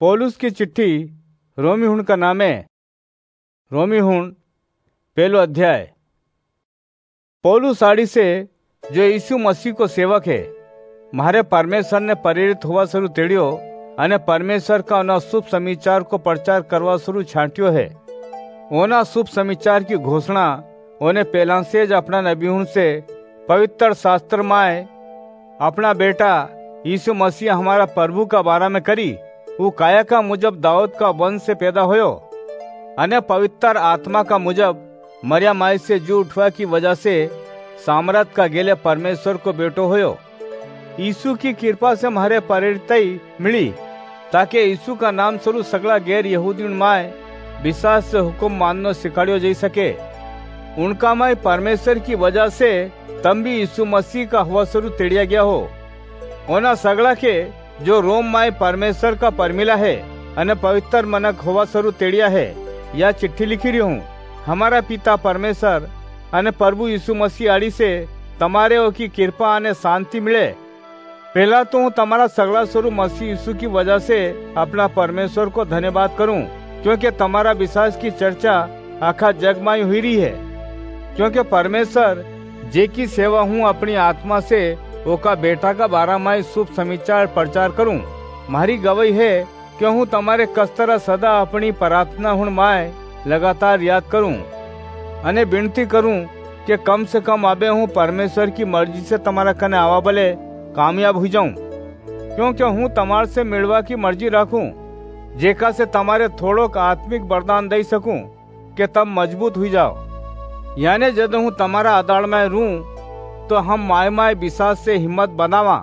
पौलुस की चिट्ठी रोमी हुण का नाम है। रोमी हुण पहलो अध्याय। पौलुस आड़ी से जो यीशु मसीह को सेवक है, मारे परमेश्वर ने प्रेरित होवा शुरू तेड़ियो अने परमेश्वर का ओना शुभ समाचार को प्रचार करवा शुरू छांट्यो है। ओना शुभ समाचार की घोषणा ओने पहला से ज अपना नबी हुण से पवित्र शास्त्र माए अपना बेटा यीशु मसीह हमारा प्रभु का बारा में करी। वो काया का मुजब दाऊद का वंश से पैदा होयो अने पवित्र आत्मा का मुजब मरिया माई से जी उठवा की वजह से सामर्थ का गेले परमेश्वर को बेटो होयो। यीशु की कृपा से हमारे प्रेरितई मिली ताकि यीशु का नाम स्वरूप सगला गैर यहूदी माय विश्वास से हुक्म माननो सिखाड़ियो जा सके। उनका माय परमेश्वर की वजह से तम भी यीशु मसीह का हुआ स्वरूप तेड़िया गया हो। ओना सगला के जो रोम माय परमेश्वर का परमिला है अने पवित्र मनक होवा स्वरूप तेड़िया है, या चिट्ठी लिखी रही हूँ। हमारा पिता परमेश्वर अने प्रभु यीशु मसीह आड़ी से तमारे की कृपा अने शांति मिले। पहला तो हूँ तमारा सगला स्वरूप मसीह यीशु की वजह से अपना परमेश्वर को धन्यवाद करूं, क्योंकि तमारा विश्वास की चर्चा आखा जग में हुई रही है। क्योंकि परमेश्वर जे की सेवा हूँ अपनी आत्मा से ओका बेटा का बारा माय शुभ समाचार प्रचार करूं। मारी गवाही है कि हूँ तमारे कस्तरा सदा अपनी प्रार्थना हुण माय लगातार याद करूं अने विनती करूं कि कम से कम आबे हूँ परमेश्वर की मर्जी से तमारा कने आवा भले कामयाब हो जाऊं। क्योंकि हूँ तमार से मिलवा की मर्जी राखूं, जेका से तमारे थोड़ोक आत्मिक वरदान दई सकूं कि तब मजबूत हुई जाओ। यानी जब हूँ तमारा आदाड़ में रू तो हम माय विश्वास से हिम्मत बनावा।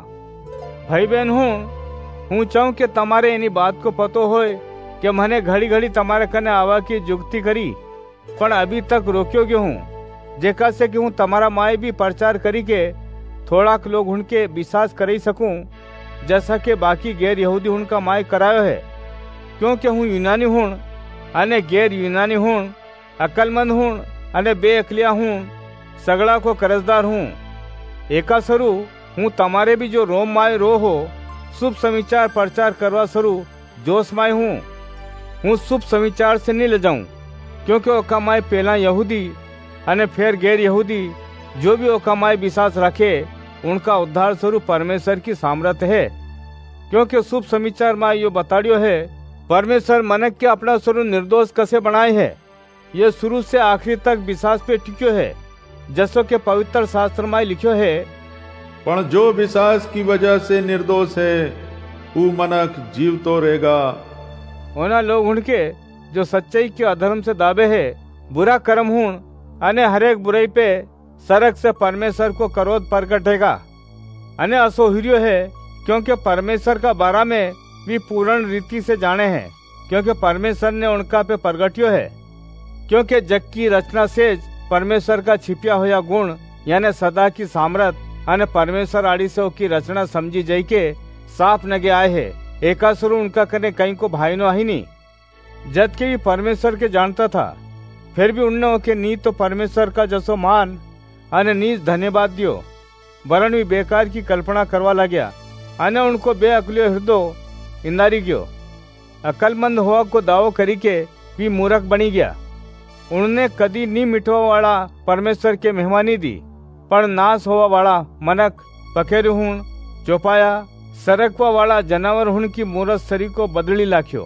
भाई बहन हूँ चाहूँ कि तमारे इन्हीं बात को पतो होए कि मैंने घड़ी घड़ी तमारे कने आवा की जुगती करी, पर अभी तक रोक्यो क्यों हूँ, जेका से कि हूँ तमारा माय भी प्रचार करी के थोड़ाक लोग उनके विश्वास कर सकूं, जैसा कि बाकी गैर यहूदी उनका माय करायो है। क्योंकि हूँ यूनानी हूँ अने गैर यूनानी हूँ, अकलमंद हूँ अने बेअकलिया हूँ, सगड़ा को कर्जदार हूँ। एका सरू हूँ तमारे भी जो रोम माय रो हो शुभ समाचार प्रचार करवा सरू जोश माय हूँ शुभ समाचार से नहीं ले जाऊं, क्योंकि ओका माय पहला यहूदी अने फिर गैर यहूदी जो भी ओका माय विश्वास रखे उनका उद्धार स्वरूप परमेश्वर की सामर्थ है। क्योंकि शुभ समाचार माय यो बताड़ियो है परमेश्वर मनक के अपना स्वरूप निर्दोष कसे बनाए है। ये शुरू से आखिरी तक विश्वास पे टिक्यो है, जैसो के पवित्र शास्त्र में लिखियो है, पण जो विश्वास की वजह से निर्दोष है वो मनक जीव तो रहेगा। होना लोग उनके जो सच्चाई के अधर्म से दावे है बुरा कर्म हूं अने हरेक बुराई पे सरक से परमेश्वर को क्रोध प्रकटेगा। अने असो हिरियो है क्योंकि परमेश्वर का बारा में भी पूर्ण रीति से जाने हैं, क्योंकि परमेश्वर ने उनका पे प्रगटियो है। क्योंकि जग की रचना से परमेश्वर का छिपिया होया गुण यानी सदा की सामर्थ अने परमेश्वर आड़ी से की रचना समझी जाई के साफ नगे आए है। एकासुर उनका कने कहीं को भाई नो ही नहीं, जद के भी परमेश्वर के जानता था, फिर भी उनने ओके नी तो परमेश्वर का जसो मान अने नीज धन्यवाद दियो, वरन भी बेकार की कल्पना करवा लग्या अने उनको बेअकलियो हृदय इंदारी गयो। अकलमंद होवा को दावो करी के भी मूर्ख बनी गया। उन्होंने कदी नी मिटवा वाला परमेश्वर के मेहमानी दी, पर नाश होवा वाला मनक पखेरु हुण चौपाया सरकवा वाला जानवर हुण की मूरत शरीर को बदली लाख्यो।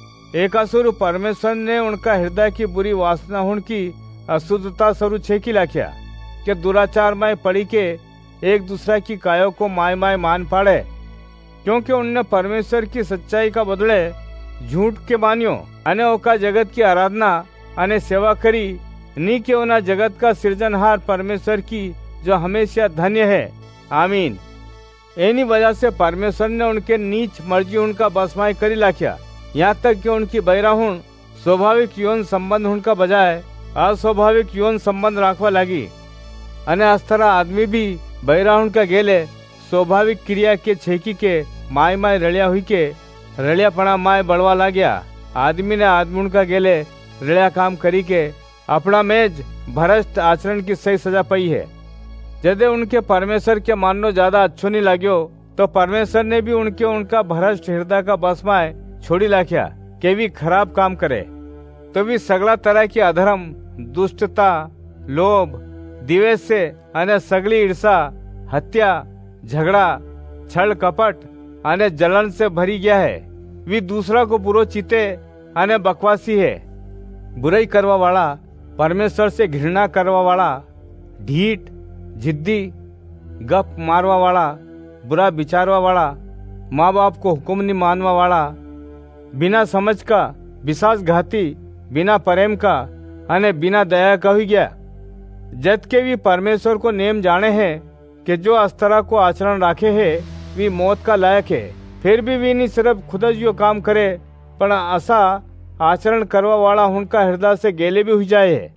एकासुर परमेश्वर ने उनका हृदय की बुरी वासना हुण की अशुद्धता स्वरूप छेकी लाख्या कि दुराचार में पड़ी के एक दूसरा की कायों को माय मान पाड़े। क्योंकि उनने परमेश्वर की सच्चाई का बदले झूठ के मानियो अने ओका जगत की आराधना अने सेवा करी, नी के ओना जगत का सृजनहार परमेश्वर की जो हमेशा धन्य है। आमीन। एनी वजह से परमेश्वर ने उनके नीच मर्जी उनका बसमाई करी लाख्या, यहाँ तक कि उनकी बैराहुण स्वाभाविक यौन संबंध उनका बजाय अस्वाभाविक यौन संबंध राखवा लगी। अने अस्तरा आदमी भी बैराहुण का गेले स्वाभाविक क्रिया के छेकी के माय रलिया हुई के रलियापणा माय बढ़वा लाग्या। आदमी ने आदमी का गेले रलिया काम करी के अपना मेज भ्रष्ट आचरण की सही सजा पाई है। यदि उनके परमेश्वर के माननो ज्यादा अच्छो नहीं लाग्यो तो परमेश्वर ने भी उनका भ्रष्ट हृदय का बसमाए छोड़ी लाख्या केवी खराब काम करे तो भी सगला तरह की अधर्म, दुष्टता, लोभ, द्वेष से अने सगली ईर्षा, हत्या, झगड़ा, छल कपट अने जलन से भरी गया है। वी दूसरा को बुरो चीते अने बकवासी है। बुराई करवा वाला, परमेश्वर से घृणा करवा वाला, ढीठ, जिद्दी, गप मारवा वाला, बुरा विचारवा वाला, माँ बाप को हुक्म नहीं मानवा वाला, बिना समझ का, विश्वासघाती, बिना प्रेम का अने बिना दया का हुई गया। जद के भी परमेश्वर को नेम जाने हैं कि जो इस तरह को आचरण राखे है वी मौत का लायक है। फिर भी वी नहीं सिर्फ खुद जो काम करे पण ऐसा आचरण करवा वाला उनका हृदय से गेले भी हुई जाए है।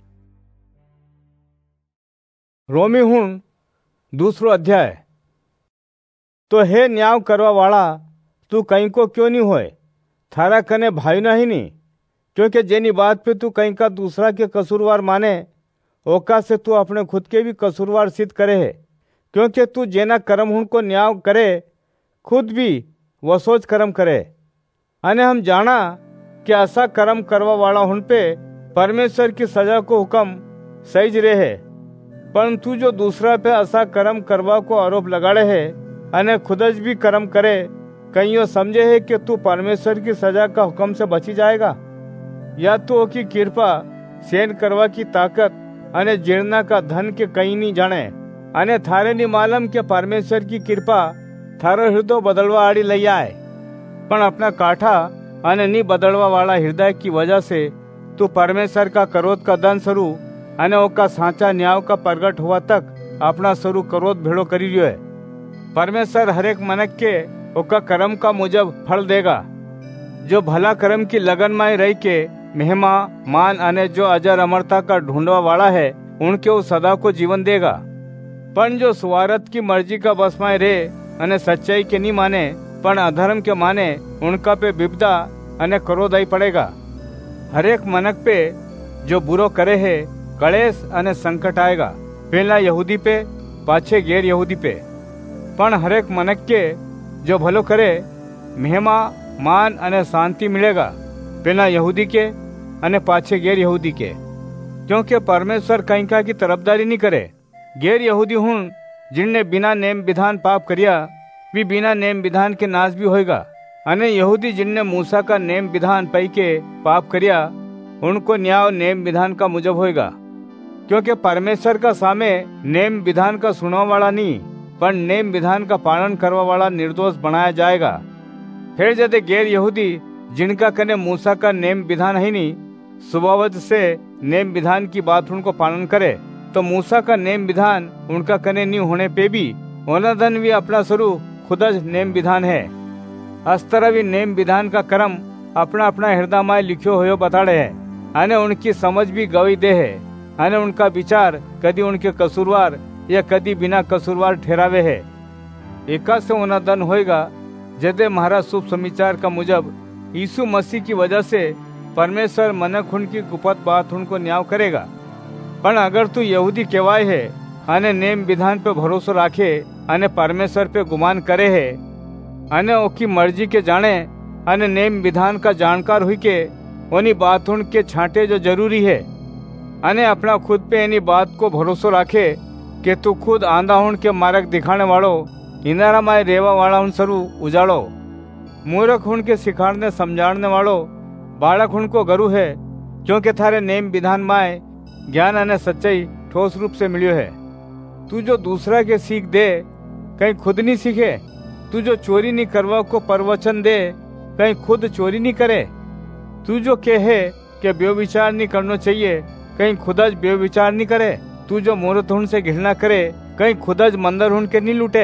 रोमी हुन 2 अध्याय। तो हे न्याय करवा वाला, तू कहीं को क्यों नहीं होए? थारा कने भाई नहीं नी, क्योंकि जेनी बात पे तू कहीं का दूसरा के कसूरवार माने ओका से तू अपने खुद के भी कसूरवार सिद्ध करे है। क्योंकि तू जेना कर्म हुन को न्याय करे खुद भी वो सोच कर्म करे। अने हम जाना कि ऐसा कर्म करवा वाला हुन पे परमेश्वर की सजा को हुक्म सही रहे है। परंतु जो दूसरा पे ऐसा कर्म करवा को आरोप लगाड़े है अने खुदज भी कर्म करे, कहीं यो समझे है कि तू परमेश्वर की सजा का हुक्म से बची जाएगा, या तो की कृपा सहन करवा की ताकत अने जीर्णा का धन के कहीं नहीं जाने। अने थारे नहीं मालूम के परमेश्वर की कृपा थारो हृदय बदलवा आड़ी लई आए, पण अपना काठा अने नहीं बदलवा वाला हृदय की वजह से तू परमेश्वर का क्रोध का दंड स्वरूप अने ओका साचा न्याय का प्रगट हुआ तक अपना स्वरूप क्रोध भेड़ो करी रियो है। परमेश्वर हरेक मनक के ओका कर्म का मुजब फल देगा। जो भला कर्म की लगन में रही के महिमा, मान अने जो अजर अमरता का ढूंढवा वाला है उनके वो सदा को जीवन देगा। पण जो स्वार्थ की मर्जी का बस में रहे अने सच्चाई के नहीं माने पण अधर्म के माने, उनका पे विपदा अने क्रोध आई पड़ेगा। हरेक मनक पे जो बुरो करे है कलेश अने संकट आएगा, पहला यहूदी पे पाछे गैर यहूदी पे। पण हरेक मनक के जो भलो करे महिमा, मान अने शांति मिलेगा, पहला यहूदी के अने पाछे गैर यहूदी के। क्योंकि परमेश्वर कहीं का की तरफदारी नहीं करे। गैर यहूदी हुन जिनने बिना नेम विधान पाप करिया भी बिना नेम विधान के नाश भी होएगा, अने यहूदी जिनने मूसा का नेम विधान पाई के पाप करिया उनको न्याय नेम विधान का मुजब होएगा। क्योंकि परमेश्वर का सामे नेम विधान का सुनवा वाला नहीं पर नेम विधान का पालन करवा वाला निर्दोष बनाया जाएगा। फिर जब गैर यहूदी जिनका कने मूसा का नेम विधान है नहीं, स्वभावत से नेम विधान की बात उनको पालन करे, तो मूसा का नेम विधान उनका कने नहीं होने पे भी ओनादन भी अपना स्वरूप खुदज नेम विधान है। इस तरह भी नेम विधान का कर्म अपना अपना हृदय में लिखो हो बताड़े है, अने उनकी समझ भी गवी दे है, अने उनका विचार कदी उनके कसूरवार या कदी बिना कसूरवार ठहरावे है। एका से ओनादन होएगा जदे महाराज शुभ समाचार का मुजब यीशु मसीह की वजह से परमेश्वर मनक उनकी कुपत बात उनको न्याय करेगा। पण अगर तू यहूदी कहवाय है अने नेम विधान पे भरोसा राखे अने परमेश्वर पे गुमान करे है अने ओकी मर्जी के जाने अने नेम विधान का जानकार हुई के ओनी बात उनके छांटे जो जरूरी है, अने अपना खुद पे एनी बात को भरोसा राखे कि तू खुद आंधा हुन के मार्ग दिखाने वालों इनारा माय रेवा वाला हुन सरू उजाड़ो। मूर्ख हुन के सिखाने समझाने वालों बालक हुन को गरु है, क्योंकि थारे नेम विधान माय ज्ञान अने सच्चाई ठोस रूप से मिलियो है। तू जो दूसरा के सीख दे कहीं खुद नहीं सीखे, तू जो चोरी नहीं करवा को प्रवचन दे कहीं खुद चोरी नहीं करे, तू जो कहे कि व्यभिचार नहीं करना चाहिए कहीं खुदज व्यभिचार नहीं करे, तू जो मूर्त हुन से घृणा करे कहीं खुदज मंदिर हुन के नहीं लूटे,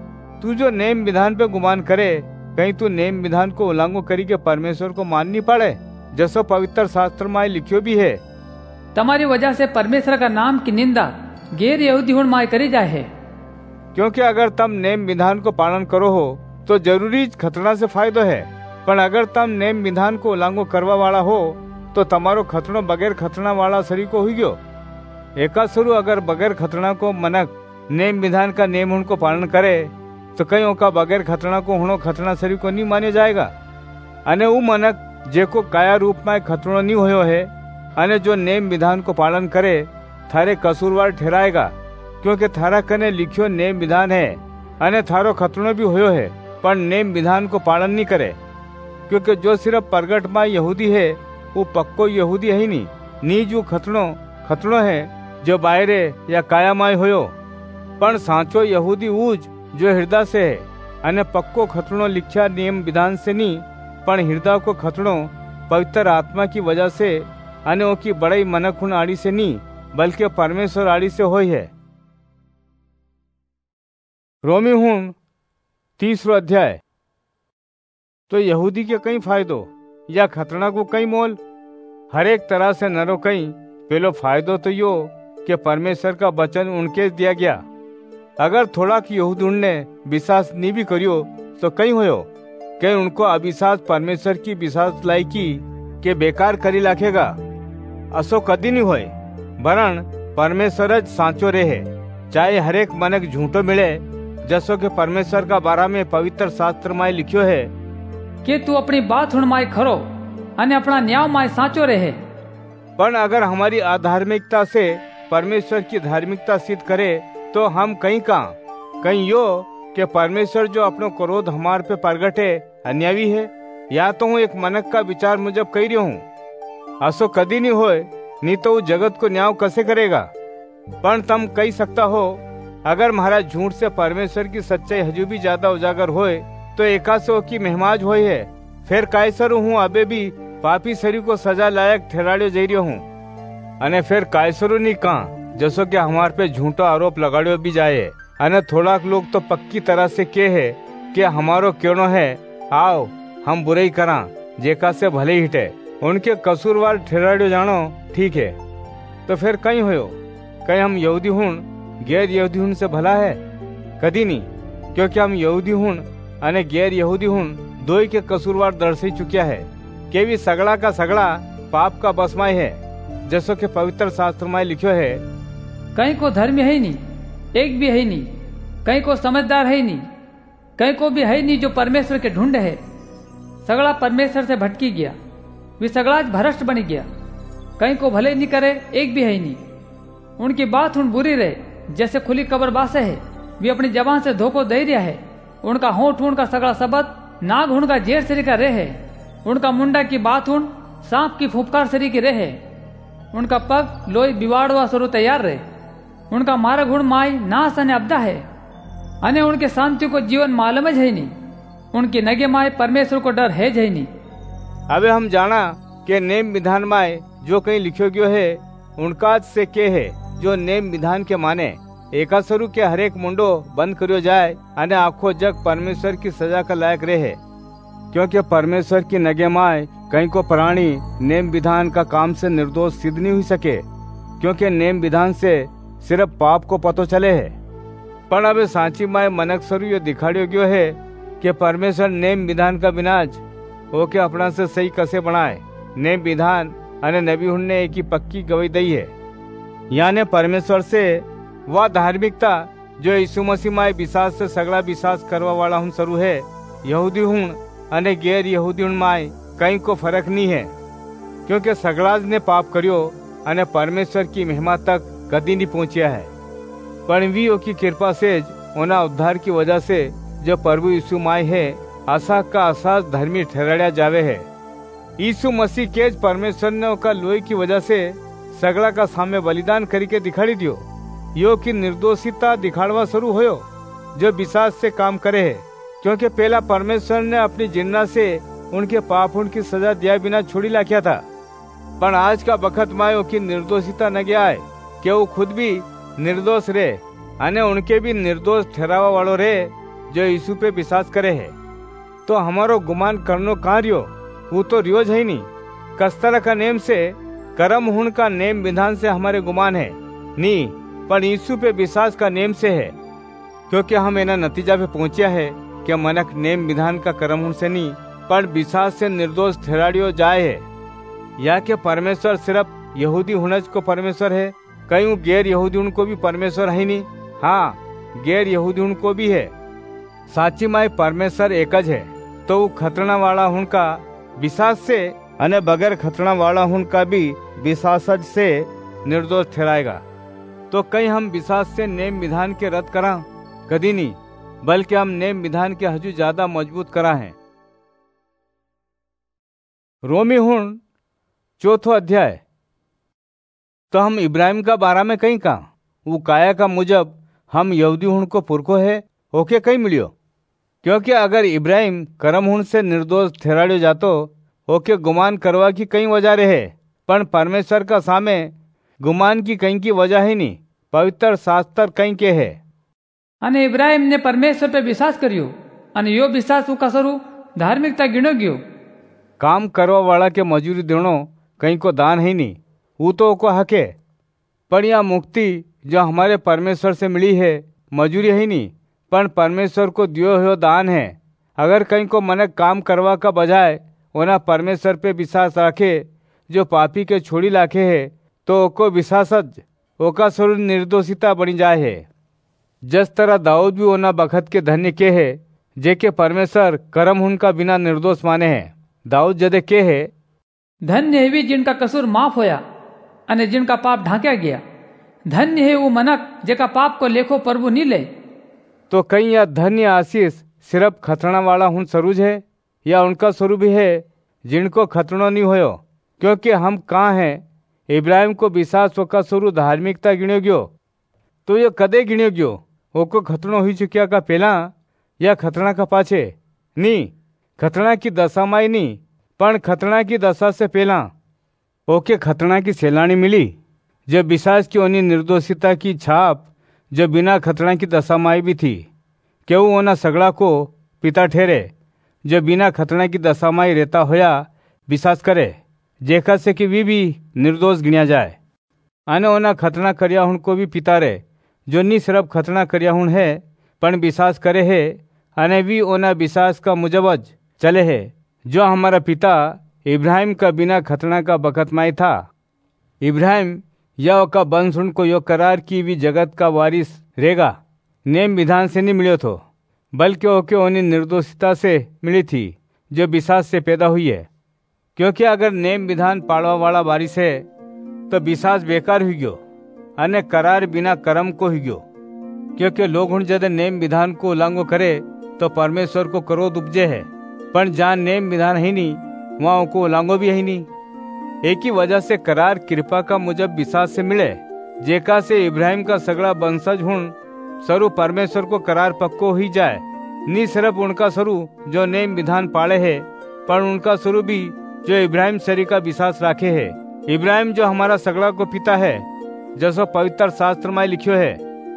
तू जो नेम विधान पे गुमान करे कहीं तू नेम विधान को उल्लंघन करी के परमेश्वर को मान नहीं पाड़े, जैसो पवित्र शास्त्र में लिखियो भी है। तुम्हारी वजह से परमेश्वर का नाम की निंदा गैर यहूदी हुन माय करी जाए है। क्योंकि अगर तुम नेम विधान को पालन करो हो तो जरूरी खतरा से फायदो है, पर अगर तुम नेम विधान को उल्लंघन करवा वाला हो तो तुम्हारो खतरो बगैर खतरा वाला शरीर को हुई गयो। एका शुरू अगर बगैर खतरा को मनक नेम विधान का नेम उनको पालन करे तो कहीं का बगैर खतरा को हुणो खतरा शरीर को नहीं माने जाएगा। अने ऊ मनक जेको काया रूप में खतरो नहीं होयो है अने जो नेम विधान को पालन करे थारे कसूरवार ठहराएगा, क्योंकि थारा कने लिखियो नेम विधान है अने थारो खतरो भी होयो है, पर नेम विधान को पालन नहीं करे। क्योंकि जो सिर्फ प्रगट में यहूदी है वो पक्को यहूदी है ही नहीं जो खतरो है जो बाहरे या काया माय होयो, पण साचो यहूदी ऊज जो हृदय से है अने पक्को खतरो लिख्या नियम विधान से नहीं, पण हृदय को खतरो पवित्र आत्मा की वजह से अने ओकी बड़ई मनखुन आड़ी से नहीं, बल्कि परमेश्वर आड़ी से होई है। रोमी हूं 30 अध्याय। तो यहूदी के कई फायदो या खतरा को कई मोल, हर एक तरह से नरो कई। पहलो फायदो तो यो कि परमेश्वर का वचन उनके दिया गया। अगर थोड़ा कि यहूदी उनने विश्वास नहीं भी करियो तो कई होयो कि उनको अविश्वास परमेश्वर की विश्वास लायकी के बेकार करी लाखेगा। असो कदी नहीं होए, वरण परमेश्वर साचो रहे, चाहे हर एक मनक झूठो मिले। जसो के परमेश्वर का बारा में पवित्र शास्त्र में लिखियो है कि तू अपनी बात हुण माय खरो अने अपना न्याय माय साचो रहे। पर अगर हमारी अधार्मिकता से परमेश्वर की धार्मिकता सिद्ध करे तो हम कहीं यो कि परमेश्वर जो अपनो क्रोध हमारे पे प्रगटे अन्यायी है, या तो हूँ एक मनक का विचार मुजब कह रही हूँ। असो कदी नहीं होए, नहीं तो वो जगत को न्याय कैसे करेगा। पर तुम कह सकता हो अगर महाराज झूठ से परमेश्वर की सच्चाई हजू भी ज्यादा उजागर होए तो एकासो की मेहमाज होई है। फिर कायसर हूँ अबे भी पापी शरीर को सजा लायक ठहराड़ियो जई रह्यो हूँ। अने फिर कायसरो नहीं कहा जसो कि हमारे पे झूठा आरोप लगाड़ियो भी जाए। अने थोड़ा लोग तो पक्की तरह से के है कि हमारो क्यों है, आओ हम बुराई करा जेका से भले हिटे, उनके कसूरवार ठहराड़ियो जानो ठीक है। तो फिर कहीं होयो कहीं हम यहूदी हूं गैर यहूदी हूं से भला है? कदी नहीं, क्योंकि हम यहूदी हूं अने गैर यहूदी हूं दोई के कसूरवार दर्शाई चुकिया है कि भी सगड़ा का सगड़ा पाप का बसमाई है। जैसो कि पवित्र शास्त्र में लिखियो है, कहीं को धर्मी है ही नहीं, एक भी है ही नहीं, कहीं को समझदार है ही नहीं, कहीं को भी है ही नहीं जो परमेश्वर के ढूंढ है। सगड़ा परमेश्वर से भटकी गया, वे सगड़ा भ्रष्ट बन गया, कहीं को भले नहीं करे, एक भी है ही नहीं। उनकी बात उन बुरी रहे जैसे खुली कब्र बासे है, वे अपनी जबान से धोखो दे रहा है। उनका होंठ उनका सगड़ा शब्द नाग उनका जेर सरी का रहे, उनका मुंडा की बात उन सांप की फुफकार सरी की रहे, उनका पग लोई बिवाड़वा स्वरूप तैयार रहे, उनका मार्ग उन माई नाश अने अब्दा है, अने उनके शांति को जीवन मालूम है नहीं, उनकी नगे माए परमेश्वर को डर है नहीं। अबे हम जाना कि नेम विधान माए जो कहीं लिखियो गयो है उनका से के है जो नेम विधान के माने एका स्वरूप के हरेक मुंडो बंद करियो जाए अने आखो जग परमेश्वर की सजा का लायक रहे। क्योंकि परमेश्वर की नगे माए कहीं को प्राणी नेम विधान का काम से निर्दोष सिद्ध नहीं हुई सके, क्योंकि नेम विधान से सिर्फ पाप को पतो चले है। पर अब सांची माए मनक स्वरूप यो दिखाड़ियो गयो है कि परमेश्वर नेम विधान का विनाश होके अपना से सही कसे बनाए। नेम विधान अने नबी ने एक ही पक्की गवाही दी है, यानी परमेश्वर से वह धार्मिकता जो यीशु मसीह माए विश्वास से सगड़ा विश्वास करवा वाला हूं सरू है। यहूदी हूं अने गैर यहूदी हूं माए कहीं को फर्क नहीं है, क्योंकि सगड़ाज ने पाप करियो अने परमेश्वर की महिमा तक कदी नहीं पहुंचिया है। पर वीओ की कृपा से उना उद्धार की वजह से जो प्रभु यीशु माए है आशा का आसास धर्मी ठहराया जावे है। यीशु मसीह के परमेश्वर ने का लोही की वजह से सगड़ा का सामने बलिदान करके दिखाड़ी दियो, यो की निर्दोषिता दिखाड़वा शुरू होयो जो विश्वास से काम करे है। क्योंकि पहला परमेश्वर ने अपनी जिन्ना से उनके पाप उनकी सजा दिया बिना छोड़ी लाख्या था, पर आज का बखत मायो की निर्दोषिता न गया है कि वो खुद भी निर्दोष रहे अने उनके भी निर्दोष ठहरावा वालो रहे जो यीशु पे विश्वास करे है। तो हमारो गुमान करनो कहाँ रियो, वो तो रियोज है नहीं। कस्तरा का नेम से कर्म हुन का नेम विधान से हमारे गुमान है नहीं, पर यीशु पे विश्वास का नेम से है। क्योंकि हम एना नतीजा पे पहुंचा है कि मनक नेम विधान का कर्म हुन से नहीं पर विश्वास से निर्दोष ठहराड़ियो जाए है। या कि परमेश्वर सिर्फ यहूदी हुनज को परमेश्वर है, कहीं गैर यहूदी उनको भी परमेश्वर है नहीं। हाँ, गैर यहूदी उनको भी है। साची माई परमेश्वर एकज है, तो वो खतरना वाला उनका विश्वास से अने बगैर खतरा वाला उनका भी विश्वासज से निर्दोष ठहराएगा। तो कहीं हम विश्वास से नेम विधान के रद्द करा? कभी नहीं, बल्कि हम नेम विधान के हजू ज्यादा मजबूत करा है। रोमी हुन 4 अध्याय। तो हम इब्राहिम का बारा में कहीं का वो काया का मुजब हम यहूदी हुन को पुरखो है ओके कहीं मिलियो, क्योंकि अगर इब्राहिम कर्म हुन से निर्दोष ठहराड़ो जातो ओके गुमान करवा की कई वजह रहे, पण परमेश्वर का सामे गुमान की कहीं की वजह ही नहीं। पवित्र शास्त्र कहीं के है अने इब्राहिम ने परमेश्वर पे विश्वास करियो अने यो विश्वास उका स्वरूप धार्मिकता गिनो गयो। काम करवा वाला के मजूरी देनो कहीं को दान है नहीं, वो तो को हक है। पर यह मुक्ति जो हमारे परमेश्वर से मिली है मजूरी है नहीं, पर परमेश्वर को दियो हुए दान है। अगर कहीं को मनक काम करवा का बजाय ओना परमेश्वर पे विश्वास रखे जो पापी के छोड़ी लाखे है, तो ओको विश्वासज ओका स्वरूप निर्दोषिता बनी जाए है। जिस तरह दाऊद भी ओना बखत के धन्य के है जेके परमेश्वर कर्म उनका बिना निर्दोष माने है। दाऊद जदे के है, धन्य है भी जिनका कसूर माफ होया अने जिनका पाप ढांक्या गया। धन्य है वो मनक जेका पाप को लेखो प्रभु नी ले। तो कहीं यह धन्य आशीष सिर्फ खतरना वाला हुन सरूज है या उनका स्वरूप भी है जिनको खतरनो नहीं होयो? क्योंकि हम कहाँ हैं? इब्राहिम को विश्वास का स्वरूप धार्मिकता गिण्यो गयो, तो ये कदे गिण्यो गयो? ओको खतरनो हुई चुकिया का पहला या खतरना का पाछे? नहीं, खतरना की दशा माई नहीं, पण खतरना की दशा से पहला ओके खतरना की सैलानी मिली। जब विश्वास की ओनी निर्दोषिता की छाप जो बिना खतरना की दशा माई भी थी, क्यों ओना सगड़ा को पिता ठहरे जो बिना खतरना की दशा माई रहता होया विश्वास करे, जेका से कि वी भी निर्दोष गिणया जाए। आने ओना खतरना करिया हुन को भी पिता रे जो नी सिर्फ खतरना करिया हुन है पण विश्वास करे है अने वी ओना विश्वास का मुजबज चले है जो हमारा पिता इब्राहिम का बिना खतरना का बखत माई था। इब्राहिम या का वंश उनको यो करार की भी जगत का वारिस रहेगा नेम विधान से नहीं मिलो थो, बल्कि ओके ओनी निर्दोषिता से मिली थी जो विश्वास से पैदा हुई है। क्योंकि अगर नेम विधान पाड़वा वाला वारिस है तो विश्वास बेकार हुई गयो अने करार बिना कर्म को हुई गयो। क्योंकि लोग हुन जदे नेम विधान को उल्लंघन करे तो परमेश्वर को क्रोध उपजे है, पर जहाँ नेम विधान है नहीं वहाँ उनको उल्लंघन भी है नहीं। एक ही वजह से करार कृपा का मुजब विश्वास से मिले, जेका से इब्राहिम का सगड़ा वंशज हुन स्वरूप परमेश्वर को करार पक्को ही जाए। नी सिर्फ उनका स्वरूप जो नेम विधान पाले है, पर उनका स्वरूप भी जो इब्राहिम शरीर का विश्वास राखे है। इब्राहिम जो हमारा सगड़ा को पिता है, जैसो पवित्र शास्त्र में लिखियो है,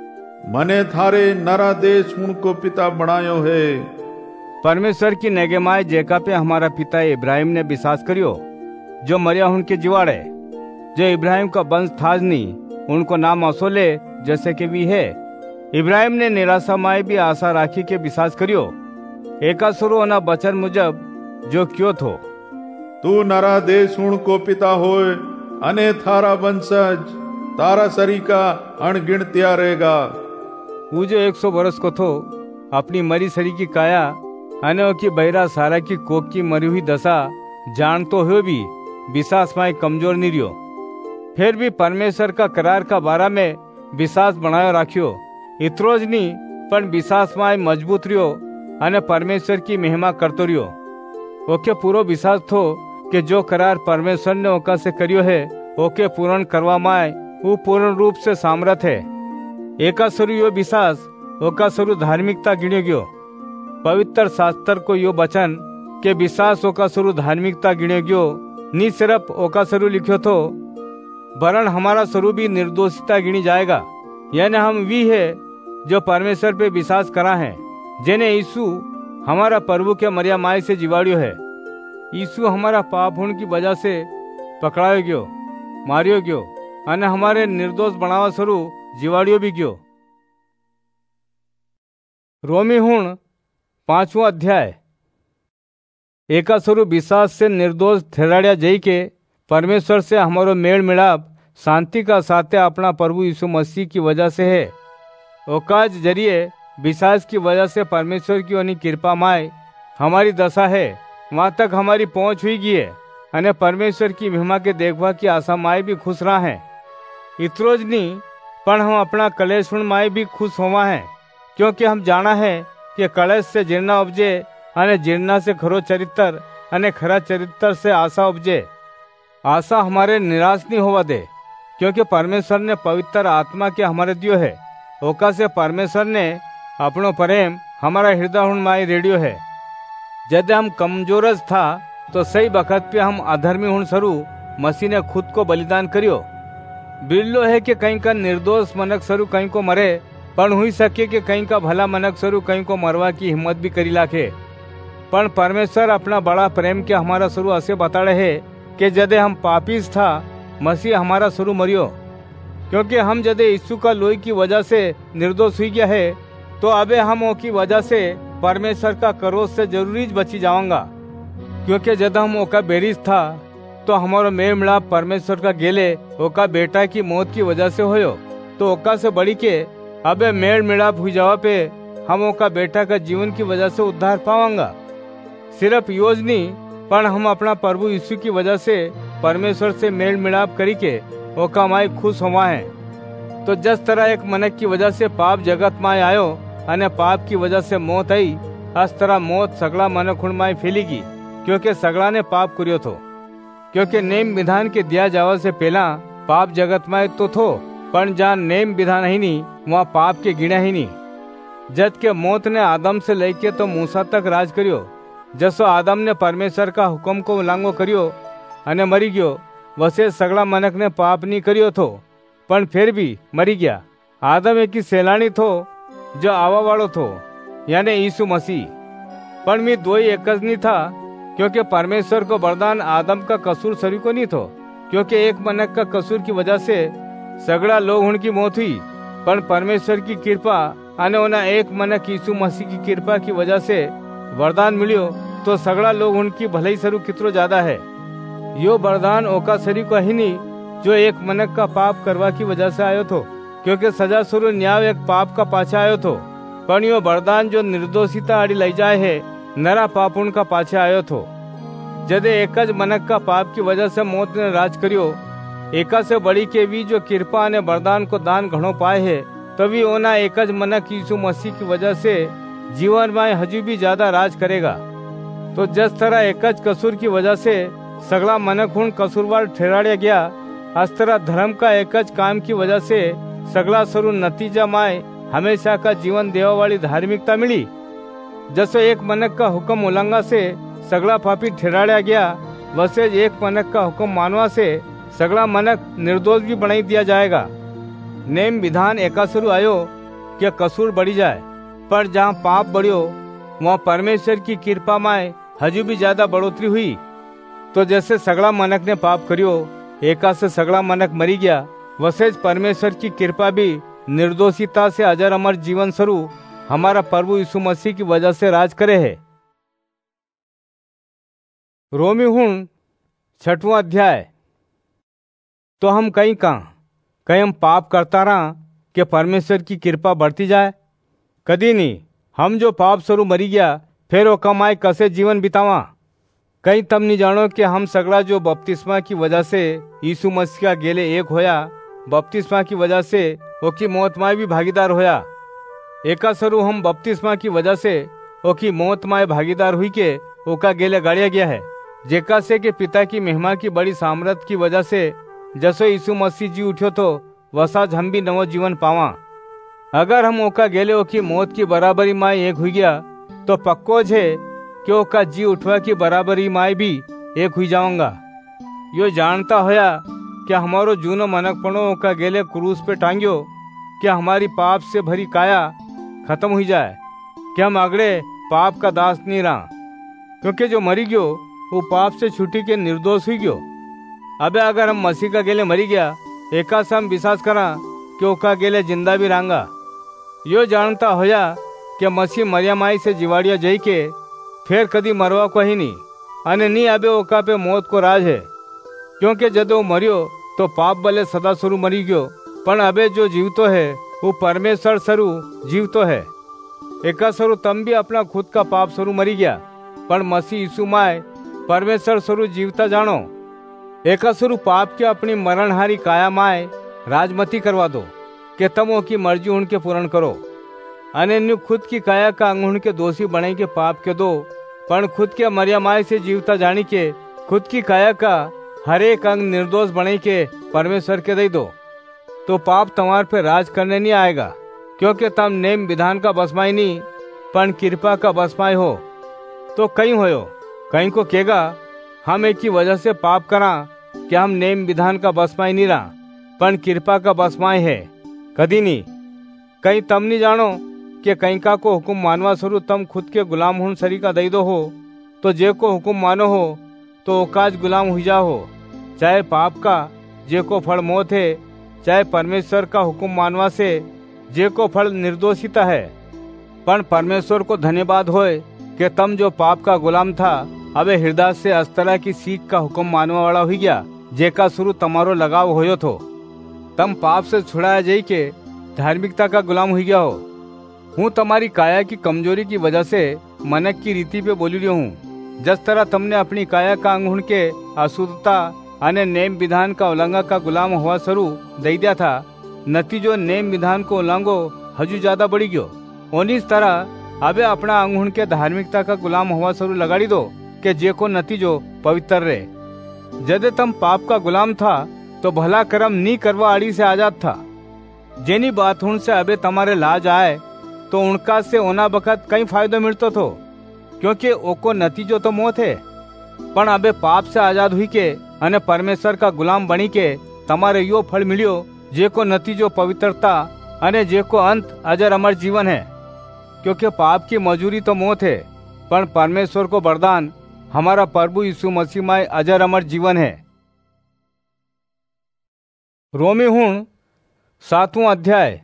मने थारे नरा देश उनको पिता बनायो है। परमेश्वर की नेगेमाय जेका पे हमारा पिता इब्राहिम ने विश्वास करियो जो मरिया उनके जिवाड़े, जो इब्राहिम का वंश थाज नहीं उनको नाम असोले जैसे कि भी है। इब्राहिम ने निराशा माए भी आशा राखी के विश्वास करियो एका सुरो ना बचन मुजब जो क्यों थो, तू नरा देश उनको पिता होए अने थारा वंशज तारा सरी का अणगिणतिया रहेगा। वो जो 100 बरस को थो अपनी मरी सरी की काया अने की बहरा सारा की कोक की मरी हुई दशा जान तो हो भी विश्वास में कमजोर नहीं रियो। फिर भी परमेश्वर का करार का बारा में विश्वास बनायो राखियो। इतरोज नहीं पर विश्वास में मजबूत रियो अने परमेश्वर की महिमा करतो रियो। ओके पूरो विश्वास थो कि जो करार परमेश्वर ने ओका से करियो है ओके पूर्ण करवा माय वो पूर्ण रूप से सामर्थ है। एका स्वरूप यो विश्वास ओका स्वरूप धार्मिकता गिण्यो गयो। पवित्र शास्त्र को यो वचन के विश्वास ओका स्वरूप धार्मिकता गिण्यो गयो नी सिर्फ ओका स्वरूप लिखियो थो, वरन हमारा स्वरूप भी निर्दोषिता गिनी जाएगा। यानी हम वी है जो परमेश्वर पे विश्वास करा है, जेने यीशु हमारा प्रभु के मरिया माई से जिवाड़ियो है। यीशु हमारा पाप होने की वजह से पकड़ायो गयो, मारियो गयो अने हमारे निर्दोष बनावा स्वरूप जिवाड़ियो भी गयो। रोमी हुन 5वां अध्याय। एका स्वरूप विश्वास से निर्दोष ठहराया जई के परमेश्वर से हमारो मेल मिलाप शांति का साथे अपना प्रभु यीशु मसीह की वजह से है। ओकाज जरिए विश्वास की वजह से परमेश्वर की ओनी कृपा माय हमारी दशा है वहाँ तक हमारी पहुँच हुई गई है અને परमेश्वर की महिमा के देखवा की आशा माए भी खुश रहा है। इतरो ज नहीं पण हम अपना कलेश माए भी खुश होवा है, क्योंकि हम जाना है कि कलेश से जीर्णा उपजे અને जीर्णा से खरो चरित्र અને खरा चरित्र से आशा उपजे। आशा हमारे निराश नहीं होवा दे, क्योंकि परमेश्वर ने पवित्र आत्मा के हमारे दियो है। ओका से परमेश्वर ने अपनो प्रेम हमारा हृदय माई रेडियो है। जब हम कमजोर था तो सही वक्त पे हम अधर्मी हुण सरू मसीह ने खुद को बलिदान करियो। बिरलो है कि कहीं का निर्दोष मनक सरू कहीं को मरे, पण हुई सके कि कहीं का भला मनक सरू कहीं को मरवा की हिम्मत भी करी लाखे। पण परमेश्वर अपना बड़ा प्रेम के हमारा सरू ऐसे बताड़े है कि जदे हम पापीस था मसीह हमारा सरू मरियो। क्योंकि हम जदे यीशु का लोही की वजह से निर्दोष हुई गया है, तो अबे हम की वजह से परमेश्वर का क्रोध से जरूरी बची जाऊंगा। क्योंकि जब हम ओका बेरीज था तो हमारा मेल मिलाप परमेश्वर का गेले ओका बेटा की मौत की वजह से होयो, तो ओका से बड़ी के अबे मेल मिलाप हुई जावा पे हम ओका बेटा का जीवन की वजह से उद्धार पावांगा। सिर्फ योजनी पर हम अपना प्रभु यीशु की वजह से परमेश्वर से मेल मिलाप करी के ओका माई खुश होवा है। तो जिस तरह एक मनक की वजह से पाप जगत माए आयो अने पाप की वजह से मौत आई, इस तरह मौत सगला मनक हुण माई फैलीगी, क्योंकि सगला ने पाप करियो थो। क्योंकि नेम विधान के दिया जावा से पहला पाप जगत में तो थो, पर जहाँ नेम विधान ही नहीं वहाँ पाप के गिना ही नहीं। जद के मौत ने आदम से लेके तो मूसा तक राज करियो। जसो आदम ने परमेश्वर का हुक्म को उल्लंघो करियो अने मरी गयो, वैसे सगला मनक ने पाप नहीं करियो थो, पर फिर भी मरी गया। आदम एक ही सैलानी थो जो आवा वालो थो, यानी यीशु मसीह। पर मी दो ही एक नहीं था, क्योंकि परमेश्वर को वरदान आदम का कसूर सरी को नहीं थो। क्योंकि एक मनक का कसूर की वजह से सगड़ा लोग उनकी मौत हुई, पर परमेश्वर की कृपा आने होना एक मनक यीशु मसीह की कृपा की वजह से वरदान मिलियो, तो सगड़ा लोग उनकी भलाई सरू कितरो ज्यादा है। यो वरदान ओका सरी को ही नहीं जो एक मनक का पाप करवा की वजह से आयो थो, क्योंकि सजा स्वरूप न्याय एक पाप का पाछा आयो थो। पर यो वरदान जो निर्दोषिता आड़ी लाई जाए है नरा पाप उनका पाछे आयो थो। जदे एकज मनक का पाप की वजह से मौत ने राज करियो, एका से बड़ी के भी जो कृपा ने वरदान को दान घणो पाए है, तभी ओना एकज मनक यीशु मसीह की वजह से जीवन में हजू भी ज्यादा राज करेगा। तो जिस तरह एकज कसूर की वजह से सगला मनक हुण कसूरवार ठहराया गया, इस तरह धर्म का एकज काम की वजह से सगला स्वरूप नतीजा माए हमेशा का जीवन देवा वाली धार्मिकता मिली। जैसे एक मनक का हुक्म उल्लंघा से सगला पापी ठहराया गया, वैसे एक मनक का हुक्म मानवा से सगला मनक निर्दोष भी बनाई दिया जाएगा। नेम विधान एकासुरु आयो कि कसूर बढ़ी जाए, पर जहाँ पाप बढ़ियो वहाँ परमेश्वर की कृपा में हजू भी ज्यादा बढ़ोतरी हुई। तो जैसे सगला मनक ने पाप करियो, एका से सगला मनक मरी गया, वैसे परमेश्वर की कृपा भी निर्दोषिता से अजर अमर जीवन स्वरूप हमारा प्रभु यीशु मसीह की वजह से राज करे है। रोमी हुण 6वां अध्याय। तो हम कहीं हम पाप करता रहा कि परमेश्वर की कृपा बढ़ती जाए? कदी नहीं। हम जो पाप स्वरूप मरी गया फिर वो कमाए कसे जीवन बितावा? कहीं तब नहीं जानो कि हम सगला जो बपतिस्मा की वजह से यीशु मसीह का गेले एक होया, बपतिस्मा की वजह से वो की मौत में भी भागीदार होया। एका स्वरूप हम बपतिस्मा की वजह से वो की मौत में भागीदार हुई के ओका गेले गाड़िया गया है, जेका से के पिता की महिमा की बड़ी सामर्थ की वजह से जसो यीशु मसीह जी उठ्यो तो वसा हम भी नवो जीवन पावा। अगर हम ओका गेले ओकी मौत की बराबरी माए एक हुई गया, तो पक्को है कि ओका जी उठवा की बराबरी माए भी एक हुई जाऊंगा। यो जानता होया कि हमारो जूनो मनकपणो ओका गेले क्रूस पे टांगियो, कि हमारी पाप से भरी काया खत्म हुई जाए, कि हम अगड़े पाप का दास नहीं रहा। क्योंकि जो मरी गयो वो पाप से छुट्टी के निर्दोष हुई गयो। अबे अगर हम मसीह का गेले मरी गया, एका से हम विश्वास करा कि ओका गेले जिंदा भी रहांगा। यो जानता होया कि मसीह मरिया माई से जिवाड़िया जई के फिर कदी मरवा को ही नहीं, अने नहीं अबे ओका पे मौत को राज है। क्योंकि जब वो मरियो तो पाप बले सदा स्वरू मरी गयो, पर अबे जो जीवतो है वो परमेश्वर स्वरू जीवतो है। एका स्वरू तम भी अपना खुद का पाप स्वरू मरी गया, पण मसीह यीशु माय परमेश्वर स्वरूप जीवता जानो। एका स्वरूप पाप के अपनी मरणहारी काया माय राजमती करवा दो कि तम की मर्जी उनके पूर्ण करो। अन्य खुद की काया का अंग उनके दोषी बने के पाप के दो, पण खुद के मरिया माय से जीवता जानी के खुद की काया का हर एक अंग निर्दोष बने के परमेश्वर के दे दो। तो पाप तुम्हारे पे राज करने नहीं आएगा, क्योंकि तुम नेम विधान का बसमाई नहीं पण कृपा का बसमाई हो। तो कहीं होयो, कहीं को कहेगा हम एक की वजह से पाप करा कि हम नेम विधान का बसमाई नहीं रहा पण कृपा का बसमाई है। कदी नहीं। कहीं तम नहीं जानो कि कहीं का को हुक्म मानवा स्वरूप तुम खुद के गुलाम हुन सरी का दई दो हो, तो जे को हुक्म मानो हो तो ओकाज गुलाम हुई जा हो। चाहे पाप का जे को फल मौत है, चाहे परमेश्वर का हुक्म मानवा से जे को फल निर्दोषिता है। पण परमेश्वर को धन्यवाद होए कि तुम जो पाप का गुलाम था अबे हृदय से अस्तरा की सीख का हुक्म मानवा वाला हुई गया, जेका शुरू तुम्हारो लगाव होयो थो। तम पाप से छुड़ाया जाई के धार्मिकता का गुलाम हुई गया हो। हूँ तुम्हारी काया की कमजोरी की वजह से मनक की रीति पे बोली रही हूँ। जिस तरह तुमने अपनी काया का अंग के अशुद्धता अने नेम विधान का उल्लंघन का गुलाम हुआ शुरू दे दिया था, नतीजो नेम विधान को उल्लंघो हजू ज्यादा बढ़ी गयो। उन्नीस तरह अबे अपना अंग के धार्मिकता का गुलाम हुआ शुरू लगाड़ी दो कि जे को नतीजो पवित्र रहे। जदे तुम पाप का गुलाम था तो भला कर्म नी करवा आड़ी से आजाद था। जेनी बात हुन से अबे तुम्हारे लाज आए तो उनका से ओना बखत कई फायदो मिलतो थो, क्योंकि ओको नतीजो तो मौत है। पण अबे पाप से आजाद हुई के अने परमेश्वर का गुलाम बनी के तुम्हारे यो फल मिलियो जे को नतीजो पवित्रता अने जे को अंत अजर अमर जीवन है। क्योंकि पाप की मजूरी तो मौत है, पण परमेश्वर को वरदान हमारा प्रभु यीशु मसीह में अजर अमर जीवन है। रोमी हूँ 7वां अध्याय।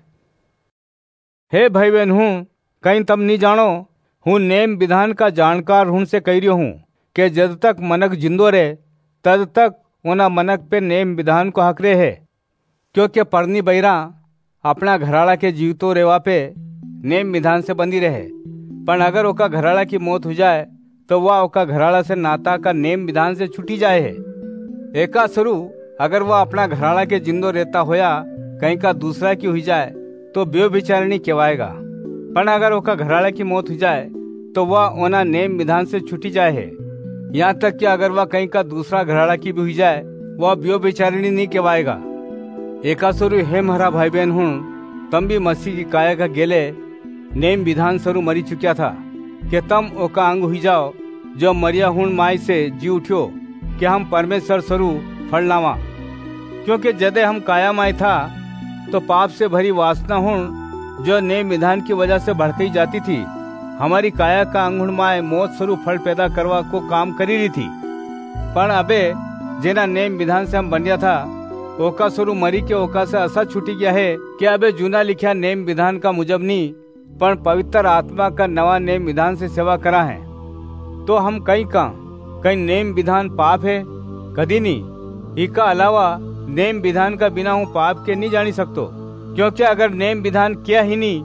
हे भाई बहन हूँ, कहीं तम नहीं जानो हूँ नेम विधान का जानकार हूँ से कह रही हूँ कि जब तक मनक जिंदो रहे तद तक उना मनक पे नेम विधान को हक रहे है। क्योंकि परनी बैरा अपना घराड़ा के जीवतो रेवा पे नेम विधान से बंदी रहे, पर अगर ओका घराड़ा की मौत हो जाए तो वह ओका घराड़ा से नाता का नेम विधान से छुटी जाए है। एका शुरू अगर वह अपना घराड़ा के जिंदो रहता होया कहीं का दूसरा की हुई जाए तो व्यभिचारिणी कहवाएगा, पर अगर ओका घराड़ा की मौत हो जाए तो वह ओना नेम विधान से छुटी जाए है। यहाँ तक कि अगर वह कहीं का दूसरा घराड़ा की भी हुई जाए वह व्यभिचारिणी नहीं कहवाएगा। एका शुरू हे महारा भाई बहन हूँ, तम भी मसीह की काया का गेले नेम विधान स्वरूप मरी चुकिया था कि तम ओका अंग हुई जाओ जो मरिया हुन माई से जी उठ्यो कि हम परमेश्वर स्वरूप फल लावा। क्योंकि जदे हम काया माई था तो पाप से भरी वासना हुन जो नेम विधान की वजह से भड़कई जाती थी, हमारी काया का अंगुण माए मौत स्वरूप फल पैदा करवा को काम करी रही थी। पर अबे जेना नेम विधान से हम बनिया था ओका स्वरूप मरी के ओका से ऐसा छूटी गया है कि अबे जूना लिखा नेम विधान का मुजब नहीं पर पवित्र आत्मा का नवा नेम विधान से सेवा करा है। तो हम कहीं नेम विधान पाप है? कदी नहीं। इका अलावा नेम विधान का बिना हूँ पाप के नहीं जानी सकतो, क्योंकि अगर नेम विधान किया ही नहीं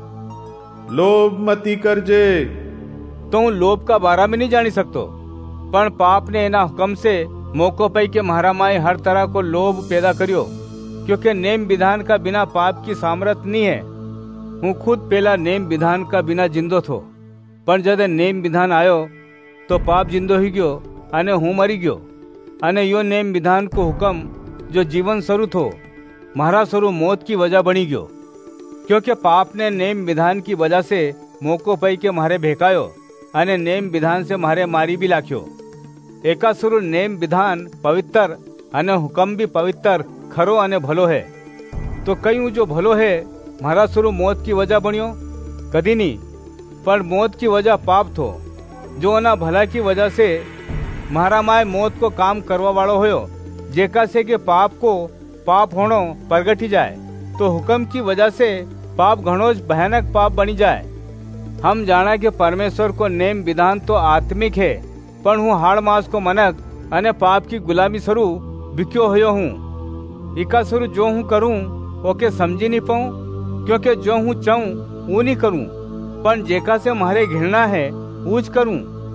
लोभ मती करजे तो हूँ लोभ का बारा में नहीं जानी सकतो। पर पाप ने एना हुक्म से मौको पई के महारामाए हर तरह को लोभ पैदा करियो, क्योंकि नेम विधान का बिना पाप की सामर्थ नहीं है। हूँ खुद पहला नेम विधान का बिना जिंदो थो, पर जब नेम विधान आयो तो पाप जिंदो ही गयो अने हूँ मरी गयो। अने यो नेम विधान को हुक्म जो जीवन स्वरूप थो महारा स्वरूप मौत की वजह बनी गयो, क्योंकि पाप ने नेम विधान की वजह से मौको पई के मारे भेकायो अने नेम विधान से मारे मारी भी लाख्यो। एका सुरु नेम विधान पवित्र अने हुक्म भी पवित्र खरो अने भलो है। तो कई जो भलो है मारा सुरु मौत की वजह बनियो? कदी नहीं। पर मौत की वजह पाप थो, जो ना भला की वजह से मारा माए मौत को काम करवा वालो होयो, जेका से के पाप को पाप होनो प्रगटी जाए तो हुक्म की वजह से पाप घणोज भयानक पाप बनी जाए। हम जाना कि परमेश्वर को नेम विधान तो आत्मिक है, पर हूँ हाड़ मास को मनक अने पाप की गुलामी स्वरूप बिक्यो होयो हूँ। इका स्वरूप जो हूँ करूँ ओके समझी नहीं पाऊँ, क्योंकि जो हूँ चाहूँ वो नहीं करूँ, पर जेका से मारे घृणा है ऊज करूँ।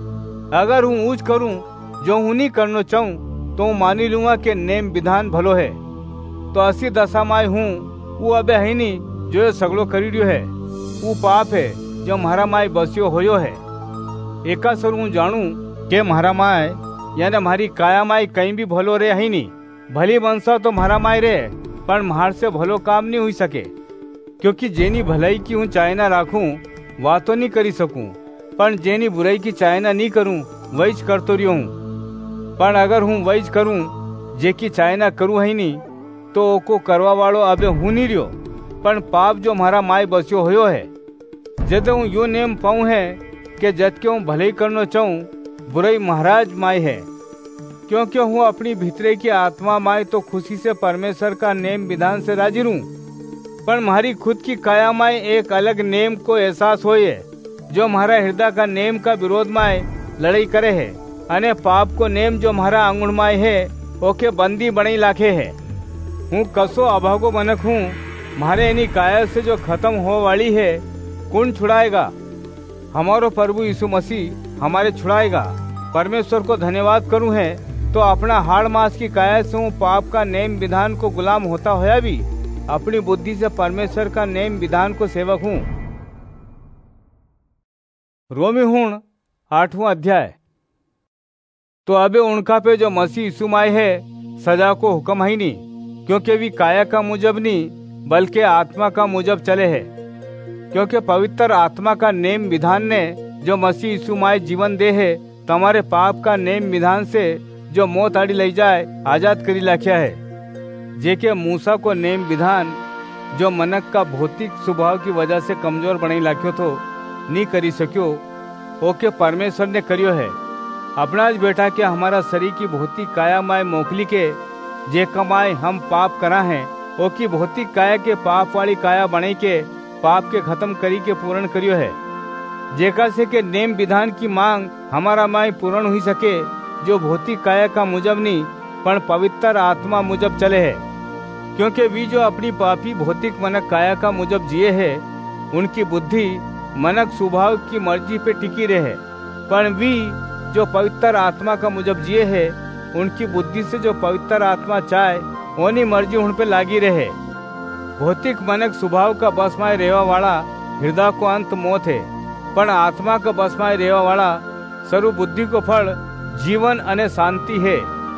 अगर हूँ ऊज करूँ जो हूँ नहीं करना चाहूँ तो मानी लूंगा के नेम विधान भलो है। तो असी दशा माय हूँ वो अबे है नहीं जो ये सगलो करी रियो है, वो पाप है जो म्हारा माय बसियो होयो है। एका सर हूँ जानू के म्हारा माय यानी हमारी काया माय कहीं भी भलो रे है नहीं। भली बनसा तो म्हारा माय रे पर म्हार से भलो काम नहीं हुई सके, क्योंकि जेनी भलाई की हूँ चायना राखूं वा तो नहीं करी सकूं, पर जेनी बुराई की चायना नहीं करूं वहीच करतो रियो हूँ। पर अगर हूँ वहीच करूं जे की चायना करूं है नहीं तो ओको करवा वालो अबे हूँ नहीं रियो, पर पाप जो हमारा माय बस्यो होयो है। जद हूँ यो नेम पाऊँ है कि जद के हूँ भले करना चाहूँ बुराई महाराज माय है, क्योंकि हूँ अपनी भीतरे की आत्मा माय तो खुशी से परमेश्वर का नेम विधान से राजी रहूं, पर हमारी खुद की काया माय एक अलग नेम को एहसास होए जो हमारा हृदय का नेम का विरोध माय लड़ाई करे है, अने पाप को नेम जो हमारा आंगुण माय है ओके बंदी बनी लाखे है। हूँ कसो अभागो मनक हूँ, मारे इन्हीं काया से जो खत्म हो वाली है कौन छुड़ाएगा? हमारो प्रभु यीशु मसीह हमारे छुड़ाएगा। परमेश्वर को धन्यवाद करूँ है तो अपना हाड़ मास की काया से हूँ पाप का नेम विधान को गुलाम होता होया भी अपनी बुद्धि से परमेश्वर का नेम विधान को सेवक हूँ। रोमी हूँ 8वां अध्याय। तो अबे उनका पे जो मसीह यीशु माय है सजा को हुक्म है नहीं, क्योंकि वे काया का मुजब नहीं बल्कि आत्मा का मुजब चले है। क्योंकि पवित्र आत्मा का नेम विधान ने जो मसीह यीशु माय जीवन दे है तुम्हारे पाप का नेम विधान से जो मौत आड़ी ले जाए आजाद करी लाख्या है। जेके मूसा को नेम विधान जो मनक का भौतिक स्वभाव की वजह से कमजोर बनाई लाख्यो तो नहीं करी सक्यो, ओके परमेश्वर ने करियो है। अपना बेटा के हमारा शरीर की भौतिक काया माय मोकली के जे कमाए हम पाप करा है, ओकी भौतिक काया के पाप वाली काया बने के पाप के खत्म करी के पूर्ण करियो है। जेका से के नेम विधान की मांग हमारा माय पूर्ण हुई सके जो भौतिक काया का मुजब नहीं पर पवित्र आत्मा मुजब चले है। क्योंकि वी जो अपनी पापी भौतिक मनक काया का मुजब जिए है उनकी बुद्धि मनक स्वभाव की मर्जी पे टिकी रहे, पर वी जो पवित्र आत्मा का मुजब जिए है उनकी बुद्धि से जो पवित्र आत्मा चाहे ओनी मर्जी उन पे लागी रहे। भौतिक मनक स्वभाव का बस में रेवा वाला हृदय को अंत मौत है, पर आत्मा का बस में रेवा वाला सर्व बुद्धि को फल जीवन अने शांति है।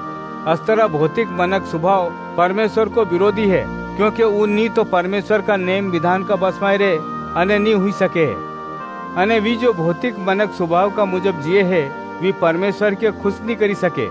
अस्तर भौतिक मनक स्वभाव परमेश्वर को विरोधी है, क्योंकि वो नी तो परमेश्वर का नेम विधान का बस में रहे अने नहीं हुई सके है। अने वी जो भौतिक मनक स्वभाव का मुजब जिए है वी परमेश्वर के खुश नहीं करी सके।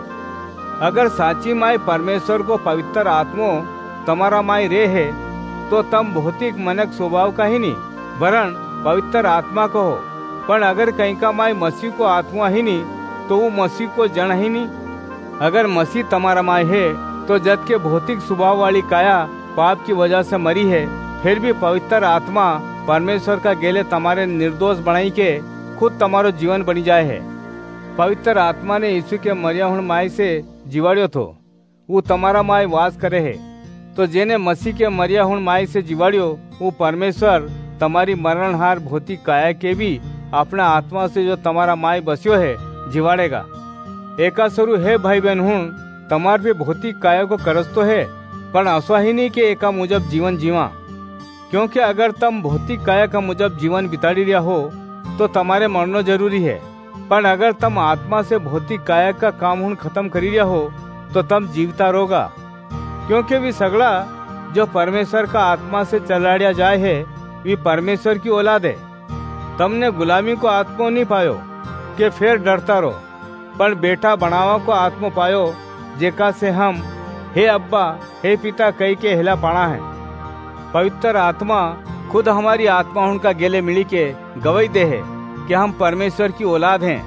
अगर साची माय परमेश्वर को पवित्र आत्मो तुम्हारा माय रे है तो तम भौतिक मनक स्वभाव का ही नहीं वरन पवित्र आत्मा को हो। पर अगर कहीं का माय मसीह को आत्मा ही नहीं तो वो मसीह को जन ही नहीं। अगर मसीह तुम्हारा माय है तो जद के भौतिक स्वभाव वाली काया पाप की वजह से मरी है, फिर भी पवित्र आत्मा परमेश्वर का गेले तुम्हारे निर्दोष बनाई के खुद तुम्हारो जीवन बनी जाए है। पवित्र आत्मा ने यीशु के मरिया हुण माय से जीवाड़ियो थो, वो तुम्हारा माय वास करे है। तो जेने मसीह के मरिया हुण माय से जीवाड़ियो वो परमेश्वर तुम्हारी मरणहार भौतिक काया के भी अपना आत्मा से जो तुम्हारा माय बस्यो है जीवाड़ेगा। एका स्वरू है भाई बहन हूँ तमार भी भौतिक काया को करस तो है, पर असवा ही नहीं के एका मुजब जीवन जीवा। क्योंकि अगर तुम भौतिक काया का मुजब जीवन बिताड़ी रिया हो तो तुम्हारे मरनो जरूरी है, पर अगर तुम आत्मा से भौतिक काया का काम हुन खत्म करी रिया हो तो तुम जीवता रहोगा। क्योंकि वी सगड़ा जो परमेश्वर का आत्मा से चलाड़िया जाए है वी परमेश्वर की औलाद है। तुमने गुलामी को आत्मा नहीं पायो कि फिर डरता रहो, पर बेटा बनावा को आत्मा पायो जेका से हम हे अब्बा हे पिता कही के हिला पाना है। पवित्र आत्मा खुद हमारी आत्मा उनका गेले मिली के गवाही दे है कि हम परमेश्वर की औलाद हैं।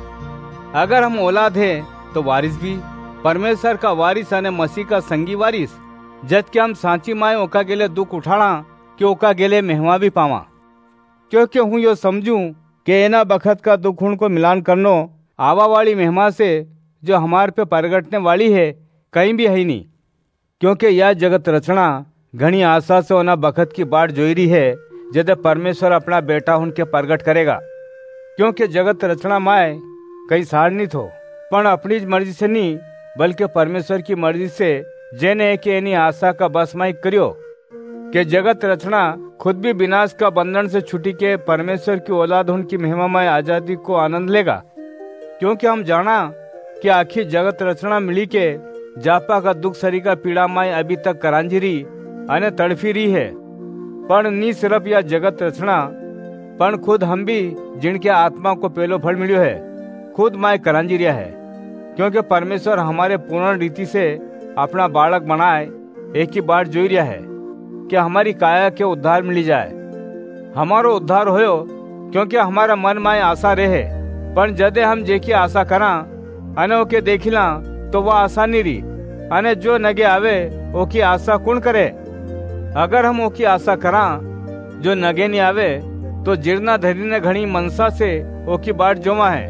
अगर हम औलाद हैं तो वारिस भी, परमेश्वर का वारिस अने मसीह का संगी वारिस। जद के हम सांची माए ओका गेले दुख उठाड़ा कि ओका गेले मेहमा भी पावा। क्योंकि हूँ यो समझूं कि एना बखत का दुख उन को मिलान करनो आवा वाली मेहमा से जो हमारे पे प्रगटने वाली है कहीं भी है नहीं। क्योंकि यह जगत रचना घनी आशा से ओना बखत की बाट जोई रही है जब परमेश्वर अपना बेटा उनके प्रगट करेगा। क्योंकि जगत रचना माए कई सार नहीं थो, पण अपनी ज मर्जी से नहीं बल्कि परमेश्वर की मर्जी से जेने के एनी आशा का बसमाई करियो कि जगत रचना खुद भी विनाश का बंधन से छुटी के परमेश्वर की औलाद उनकी महिमामय आजादी को आनंद लेगा। क्योंकि हम जाना कि आखिर जगत रचना मिली के जापा का दुख सरी का पीड़ामय अभी तक करांजीरी अने तड़फी रही है। पण नी सिर्फ यह जगत रचना पण खुद हम भी जिनके आत्मा को पहलो फल मिलियो है खुद माय करांजीरिया है। क्योंकि परमेश्वर हमारे पूर्ण रीति से अपना बालक बनाए एक ही बार जोई रिया है कि हमारी काया के उद्धार मिली जाए। हमारो उद्धार होयो क्योंकि हमारा मन माय आशा रहे। पण जदे हम जेकी आशा करा अने ओके देखिला तो वह आशा नहीं रही अने जो नगे आवे ओकी आशा कौन करे। अगर हम ओकी आशा करा जो नगे नहीं आवे तो जीर्णा धरी ने घनी मनसा से ओकी बाट जोमा है।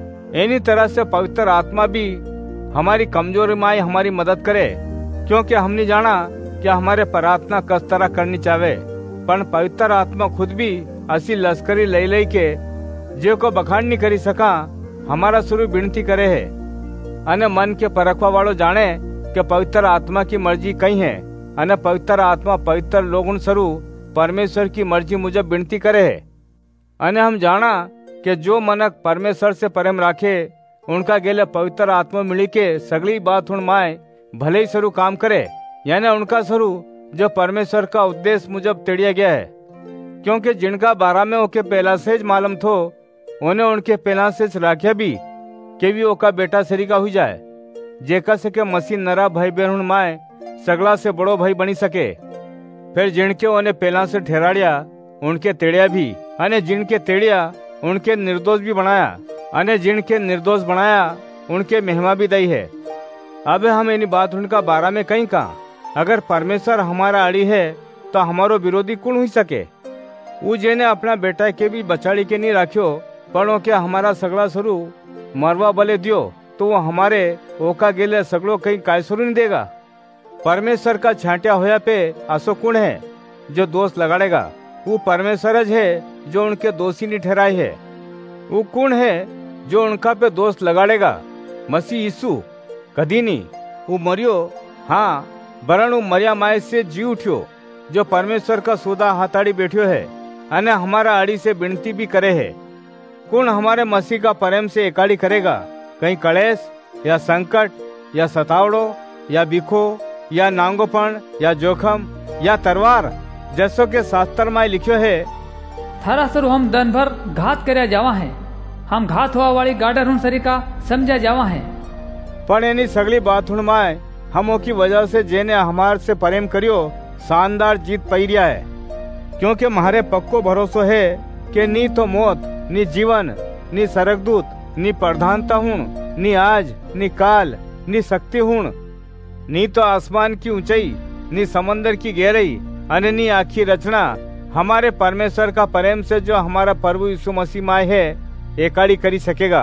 एनी तरह से पवित्र आत्मा भी हमारी कमजोरी में हमारी मदद करे। क्योंकि हमने जाना कि हमारे प्रार्थना कस तरह करनी चाहे पण पवित्र आत्मा खुद भी असी लश्करी लई के जो को बखान नहीं करी सका हमारा शुरू विनती करे है। अने मन के परखवा वालों जाने कि पवित्र आत्मा की मर्जी कई है अने पवित्र आत्मा पवित्र लोगों स्वरू परमेश्वर की मर्जी मुजब विनती करे है। अने हम जाना कि जो मनक परमेश्वर से प्रेम राखे उनका गेले पवित्र आत्मा मिली के सगली बात उन माय भले ही स्वरू काम करे यानी उनका स्वरू जो परमेश्वर का उद्देश्य मुजब तेड़िया गया है। क्योंकि जिनका बारा में ओके पहला से ज मालूम थो उन्हें उनके पहला से राख्या भी के भी ओका बेटा सरीका हुई जाए जेका से के मसीह नरा भाई बहन माए सगला से बड़ो भाई बनी सके। फिर जिनके उन्हें पहला से ठहराड़िया उनके तेड़िया भी अने जिनके तेड़िया उनके निर्दोष भी बनाया अने जिनके निर्दोष बनाया उनके महिमा भी दई है। अब हम इन बात उनका बारा में कहीं कहा अगर परमेश्वर हमारा आड़ी है तो हमारो विरोधी कौन हुई सके। वो जेने अपना बेटा के भी बचाड़ी के नहीं राख्यो पण ओके हमारा सगला स्वरू मरवा बले दियो तो वो हमारे ओका गेले सगलो कहीं काय स्वरू नहीं देगा। परमेश्वर का छांटिया होया पे आसो कुण है जो दोष लगाड़ेगा। वो परमेश्वर ज है जो उनके दोषी नहीं ठहराए है। वो कुण है जो उनका पे दोष लगाड़ेगा। मसीह यीशु कदी नहीं वो मरियो हाँ बरन वो मरिया माय से जी उठ्यो जो परमेश्वर का सौदा हाथाड़ी बैठ्यो है अने हमारा आड़ी से विनती भी करे है। कौन हमारे मसीह का प्रेम से एकाड़ी करेगा। कहीं कलेश या संकट या सतावड़ो या बिखो या नांगोपन या जोखम या तरवार जैसो के शास्त्र में लिखियो है थारा सरू हम दिन भर घात करया जावा है हम घात हुआ वाली गाडर हुन सरी का समझा जावा है। पण एनी सगली बात हुन माय हमो की वजह से जेने हमार से प्रेम करियो शानदार जीत पाई रिया है। क्योंकि म्हारे पक्को भरोसो है कि नी तो मौत नी जीवन नी सरगदूत नी प्रधानता हुण नी आज नी काल नी शक्ति हुण नी तो आसमान की ऊंचाई नी समंदर की गहराई अने नी आखी रचना हमारे परमेश्वर का प्रेम से जो हमारा प्रभु यीशु मसीह माय है एकाड़ी करी सकेगा।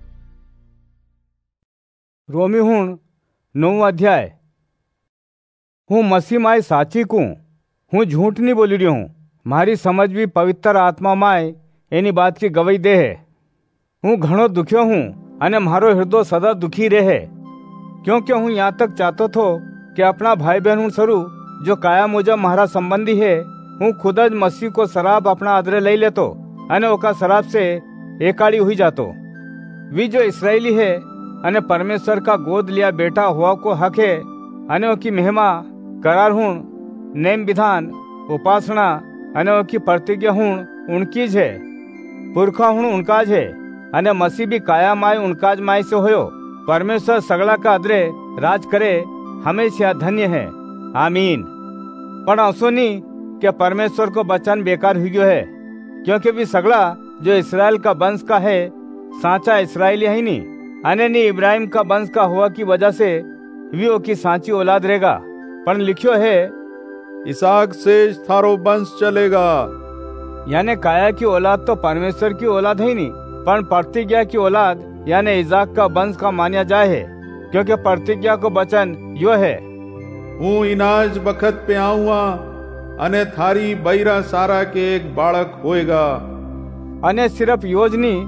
रोमी हुण 9 अध्याय। हूँ मसीह माय साची कू हूँ झूठ नहीं बोली रही हूँ। मारी समझ भी पवित्र आत्मा माय एनी बात की गवाही दे है। हूँ घणो दुखियो हूँ अने मारो हृदय सदा दुखी रहे क्योंकि हूँ यहाँ तक चाहतो थो कि अपना भाई बहन हूँ स्वरू जो काया मुजब मारा संबंधी है हूँ खुद ज मसीह को शराब अपना आदरे लई लेतो अने ओका शराब से एकाड़ी हुई जातो। वी जो इसराइली है अने परमेश्वर का गोद लिया बेटा हुआ को हक है अने ओकी महिमा करार हुण नेम विधान उपासना अने ओकी प्रतिज्ञा हुण उनकीज है पुरखा हुण उनकाज है अने मसीह भी काया माय उनकाज माय से होयो। परमेश्वर सगला का अदरे राज करे हमेशा धन्य है आमीन। पण असो नहीं कि परमेश्वर को वचन बेकार हुई है क्योंकि भी सगला जो इसराइल का वंश का है साचा इसराइली है नहीं अने नी इब्राहिम का वंश का हुआ की वजह से वी की सांची औलाद रहेगा। पण लिखियो है इसहाक से थारो वंश चलेगा। यानी काया की औलाद तो परमेश्वर की औलाद है नहीं पण प्रतिज्ञा की औलाद यानी इसाक का वंश का मान्या जाए है क्योंकि प्रतिज्ञा को वचन यो है हूँ इनाज बखत पे आऊंगा अने थारी बैरा सारा के एक बालक होएगा। अने सिर्फ योज नहीं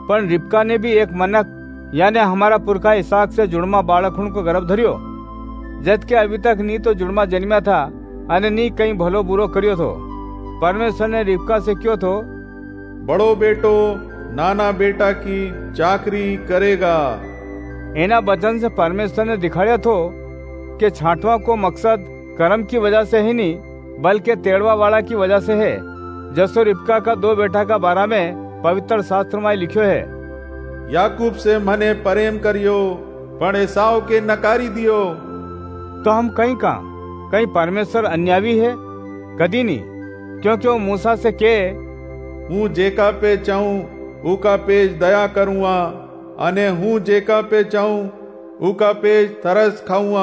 पण रिबका ने भी एक मनक यानी हमारा पुरखा इसहाक से जुड़मा बाळकूण को गर्भ धर्यो, जद के अभी तक नी तो जुड़मा जन्म्या था अने नी कहीं भलो बुरो कर्यो थो। परमेश्वर ने रिबका से क्यों थो, बड़ो बेटो नाना बेटा की चाकरी करेगा। एना वचन से परमेश्वर ने दिखाया थो कि छांटवा को मकसद कर्म की वजह से ही नहीं बल्कि तेड़वा वाला की वजह से है। जसो रिबका का 2 बेटा का बारा में पवित्र शास्त्र में लिखो है, याकूब से मने प्रेम करियो पण एसाव के नकारी दियो। तो हम कहीं परमेश्वर अन्यायी है? कदी नहीं, क्योंकि वो मूसा से के हूँ जेका पे चाहूं उका पेज दया करूँगा अने हूँ जेका पे चाहूं उका पेज तरस खाऊंगा।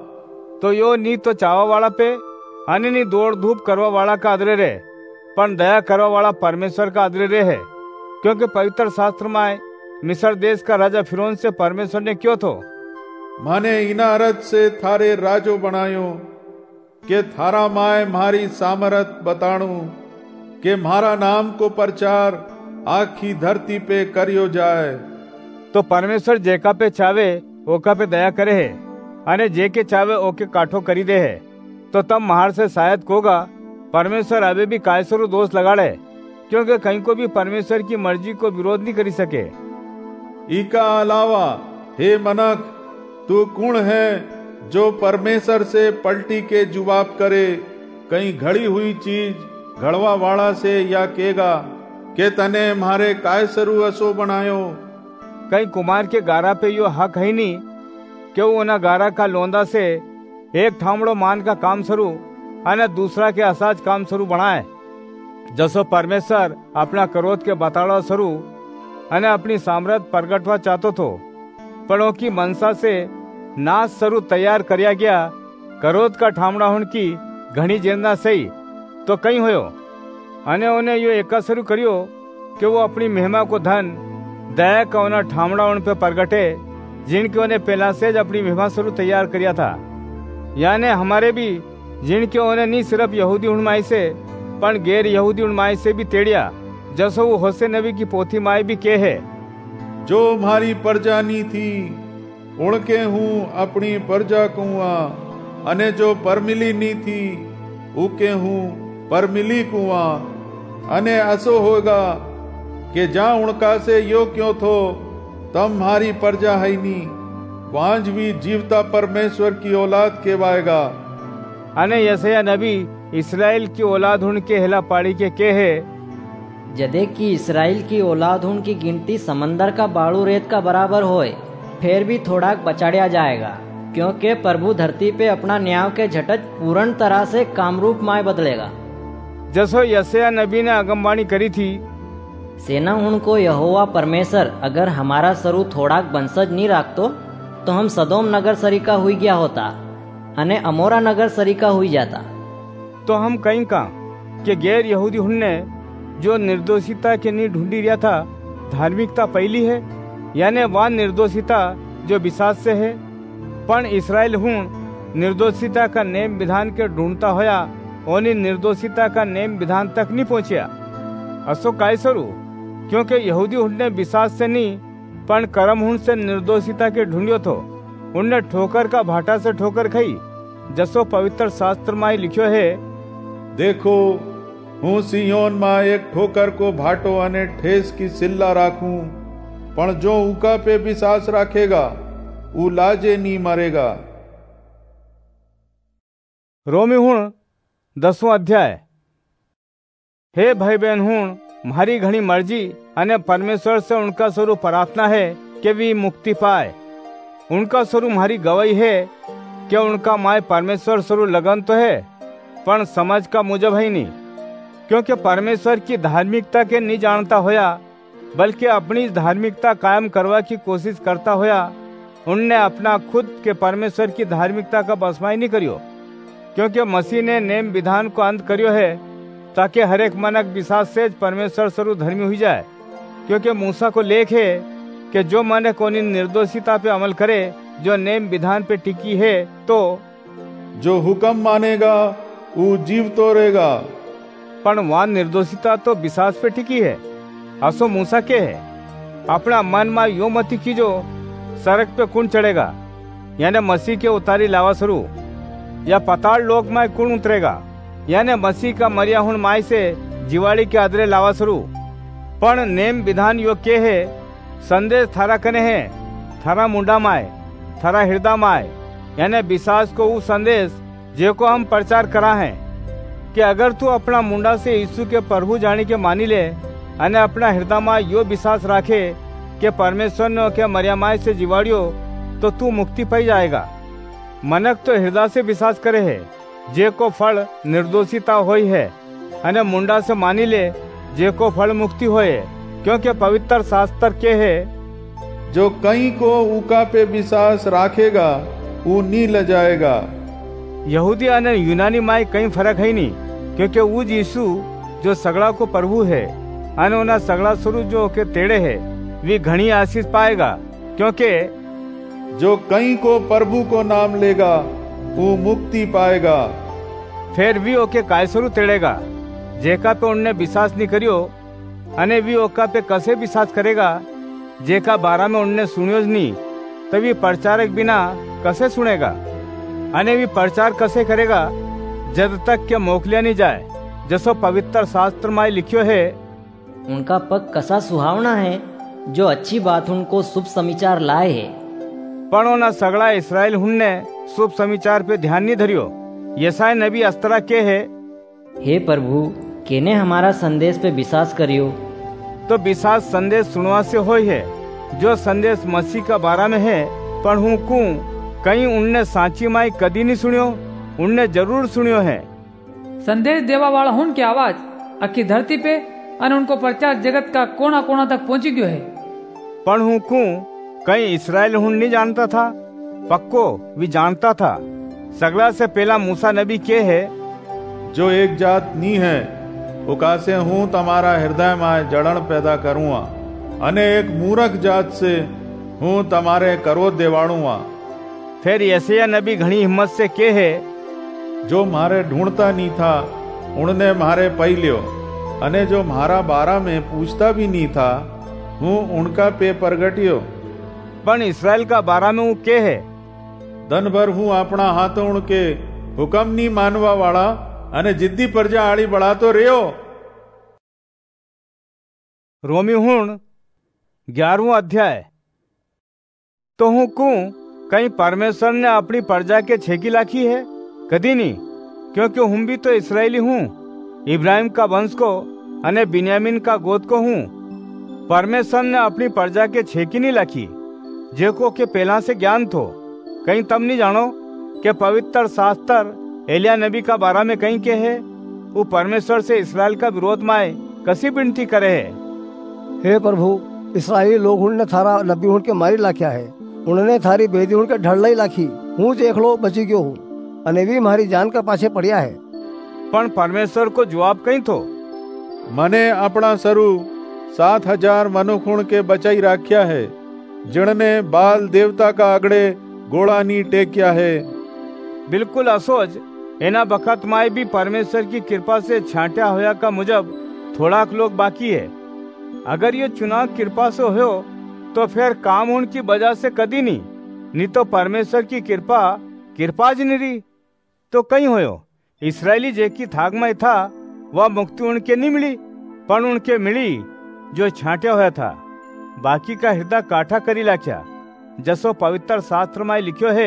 तो यो नी तो चावा वाला पे अने नी दौड़ धूप करवा वाला का आदरे रे, पण दया करवा वाला परमेश्वर का आदरे रे है। क्योंकि पवित्र शास्त्र में मिस्र देश का राजा फिरौन से परमेश्वर ने क्यों थो, माने इनारत से थारे राजो बनायो के थारा माए मारी सामरत बताणु के मारा नाम को प्रचार आखी धरती पे करियो जाए। तो परमेश्वर जेका पे चावे ओका पे दया करे है अने जे के चावे ओके काठो करी दे है। तो तब महार से शायद कोगा परमेश्वर अबे भी कायसरू दोष लगाड़े, क्योंकि कहीं को भी परमेश्वर की मर्जी को विरोध नहीं करी सके। इका अलावा हे मनक तू कौन है जो परमेश्वर से पलटी के जवाब करे, कहीं घड़ी हुई चीज घड़वा वाला से या केगा के तने मारे कायसरू असो बनायो। कहीं कुमार के गारा पे यो हक है नहीं कि वो उना गारा का लोंदा से एक ठामड़ो मान का काम शुरू अने दूसरा के असाज काम शुरू बनाए। जसो परमेश्वर अपना क्रोध के बताड़ो शुरू अने अपनी सामर्थ प्रगटवा चाहतो थो, पण की मनसा से नाश शुरू तैयार करया गया क्रोध का ठामड़ा हुण की घणी जेरना सही तो कहीं होयो अने उन्हें यो एका शुरू करियो कि वो अपनी महिमा को धन दया का उन्हें ठामड़ा उन पे प्रगटे जिनके उन्हें पहला से अपनी महिमा शुरू तैयार किया था। यानी हमारे भी जिनके उन्हें नहीं सिर्फ यहूदी उन्माई से पण गैर यहूदी उन्माई से भी तेड़िया, जसो वो होसे नबी की पोथी माई भी के है, जो हमारी प्रजा नी थी उनके हूँ अपनी प्रजा कुआ अने जो परमिली नी थी उके हूँ परमिली कुआ। अने असो होगा कि जहाँ उनका से यो क्यों थो तम हमारी प्रजा है नी वांझ भी जीवता परमेश्वर की औलाद केवाएगा। अने यशायाह नबी इस्राएल की औलाद हुन के हेला पाड़ी के है, जदे की इस्राएल की औलाद हुन की गिनती समंदर का बाड़ू रेत का बराबर होए फिर भी थोड़ा बचाड़िया जाएगा, क्योंकि प्रभु धरती पे अपना न्याय के झटच पूर्ण तरह से कामरूप माय बदलेगा। जसो यशायाह नबी ने अगमवाणी करी थी, सेना उनको यहोवा परमेश्वर अगर हमारा सरू थोड़ाक बंसज नहीं राखतो तो हम सदोम नगर सरीका हुई गया होता अने अमोरा नगर सरीका हुई जाता। तो हम कहीं का कि गैर यहूदी हुन्ने जो निर्दोषिता के नहीं ढूंढी रहा था धार्मिकता पहली है, यानी वह निर्दोषिता जो विश्वास से है, पण इसराइल हुन निर्दोषिता का नेम विधान के ढूंढता होया ओनी निर्दोषिता का नेम विधान तक नहीं पहुंचा। असो काय सरू, क्योंकि यहूदी हुन्ने विश्वास से नहीं पण कर्म हुन से निर्दोषिता के ढूंढियो थो, उनने ठोकर का भाटा से ठोकर खाई। जसो पवित्र शास्त्र में लिखियो है, देखो हूँ सियोन में एक ठोकर को भाटो अने ठेस की सिल्ला राखूं, पण जो उका पे विश्वास राखेगा ऊ लाजे नहीं मरेगा। रोमी हुण 10वां अध्याय। हे भाई बहन हुण मारी घणी मर्जी अने परमेश्वर से उनका स्वरूप प्रार्थना है कि वे मुक्ति पाए। उनका स्वरूप मारी गवाही है कि उनका माय परमेश्वर स्वरूप लगन तो है पण समझ का मुजब है नहीं, क्योंकि परमेश्वर की धार्मिकता के नहीं जानता होया बल्कि अपनी धार्मिकता कायम करवा की कोशिश करता होया उनने अपना खुद के परमेश्वर की धार्मिकता का बसमाई नहीं करियो, क्योंकि मसीह ने नेम विधान को अंत करियो है ताकि हर एक मनक विश्वास से परमेश्वर स्वरूप धर्मी हुई जाए। क्योंकि मूसा को लेख है कि जो मनक कोनी निर्दोषिता पे अमल करे जो नेम विधान पे टिकी है, तो जो हुक्म मानेगा वो जीव तो रहेगा। पण वहां निर्दोषिता तो विश्वास पे टिकी है। असो मूसा के है, अपना मन में यो मती कीजो सड़क पे कौन चढ़ेगा, यानी मसीह के उतारी लावा सरू, या पताल लोक में कौन उतरेगा, यानी मसीह का मरिया हुन माय से जिवाड़ी के आदरे लावा सरू। पण नेम विधान यो के है, संदेश थारा कने है, थारा मुंडा माय, थारा हृदय माय, यानी विश्वास को वो संदेश जे को हम प्रचार करा है कि अगर तू अपना मुंडा से यीशु के प्रभु जानी के मानी ले अने अपना हृदय में यो विश्वास राखे कि परमेश्वर ने के मरिया माय से जीवाड़ियो तो तू मुक्ति पाई जाएगा। मनक तो हृदय से विश्वास करे है जे को फल निर्दोषिता होई है, अने मुंडा से मानी ले जे को फल मुक्ति होए, क्योंकि पवित्र शास्त्र के है, जो कहीं को उका पे विश्वास राखेगा वो नी ल जाएगा। यहूदी अने यूनानी माय कहीं फर्क है नहीं, क्योंकि वो यीशु जो सगड़ा को प्रभु है अने उना सगड़ा स्वरूप जो के तेड़े है वे घनी आशीष पाएगा, क्योंकि जो कहीं को प्रभु को नाम लेगा वो मुक्ति पाएगा। फिर भी ओके काय स्वरूप तेड़ेगा जेका पे उनने विश्वास नहीं करियो, अने भी ओका पे कसे विश्वास करेगा जेका बारा में उनने सुनियो ज नहीं, तभी प्रचारक बिना कसे सुनेगा, अने भी प्रचार कसे करेगा जब तक के मोकलिया नहीं जाए। जसो पवित्र शास्त्र में लिखियो है, उनका पग कसा सुहावना है जो अच्छी बात उनको शुभ समाचार लाए है। पण ओना सगड़ा इसराइल हुन्ने शुभ समाचार पे ध्यान नहीं धरियो। यसाय नबी अस्त्रा के है, हे प्रभु केने हमारा संदेश पे विश्वास करियो। तो विश्वास संदेश सुनवा से होई है, जो संदेश मसीह का बारा में है। पर हूँ कू कहीं उनने सांची माई कदी नहीं सुनियो, उनने जरूर सुनियो है। संदेश देवा वाला हुन की आवाज अखी धरती पे अने उनको प्रचार जगत का कोना कोना तक पहुंची गयो है। पण हूँ कू कहीं इसराइल हुन नहीं जानता था, पक्को भी जानता था। सगला से पहला मूसा नबी के है, जो एक जात नी है उकासे हूँ तुम्हारा हृदय में जड़न पैदा करूँगा, अने एक मूर्ख जात से हूँ तुम्हारे करो देवाड़ूंगा। फिर यशायाह नबी घनी हिम्मत से के है, जो मारे ढूंढता नहीं था उनने मारे पई लियो, अने जो मारा बारा में पूछता भी नहीं था हूँ उनका पे प्रगटियो। पण इसराइल का बारा में वो के है, दन भर हूँ अपना हाथ उनके हुक्म नहीं मानवा वाला अने जिद्दी प्रजा आड़ी बढ़ा तो रेयो। रोमी हुण 11वां अध्याय। तो हूँ कू कहीं परमेश्वर ने अपनी प्रजा के छेकी लाखी है, कदी नहीं, क्योंकि हम भी तो इसराइली हूँ, इब्राहिम का वंश को अने बिन्यामीन का गोद को हूँ। परमेश्वर ने अपनी प्रजा के छेकी नहीं लाखी जेको के पहला से ज्ञान थो। कहीं तम नहीं जानो कि पवित्र शास्त्र एलिया नबी का बारा में कहीं के है, वो परमेश्वर से इसराइल का विरोध माए कसी विनती करे है। हे प्रभु, इसराइली लोग ने थारा नबी हुन के मारी लाख्या है, उन्होंने थारी बेदी हुन के ढड़लाई लाखी, हूँ देखलो बची गयो हूँ अने भी मारी जान का पाछे पड़िया है। पण परमेश्वर को जवाब कहीं थो, मने अपना सरू 7,000 मनुखुण के बचाई राख्या है, जिनने बाल देवता का अगड़े गोड़ा नी टेक्या है। बिल्कुल असोज एना बखत माए भी परमेश्वर की कृपा से छांटा होया का मुजब थोड़ा लोग बाकी है। अगर ये चुनाव कृपा से हो तो फिर काम उनकी वजह से कदी नहीं तो परमेश्वर की कृपा जिनरी तो कहीं होयो। इसराइली जे की थाग में था वह मुक्ति उनके नहीं मिली, पर उनके मिली जो छांटा होया था। बाकी का हृदय काठा करी लाख्या, जसो पवित्र शास्त्र में लिखियो है,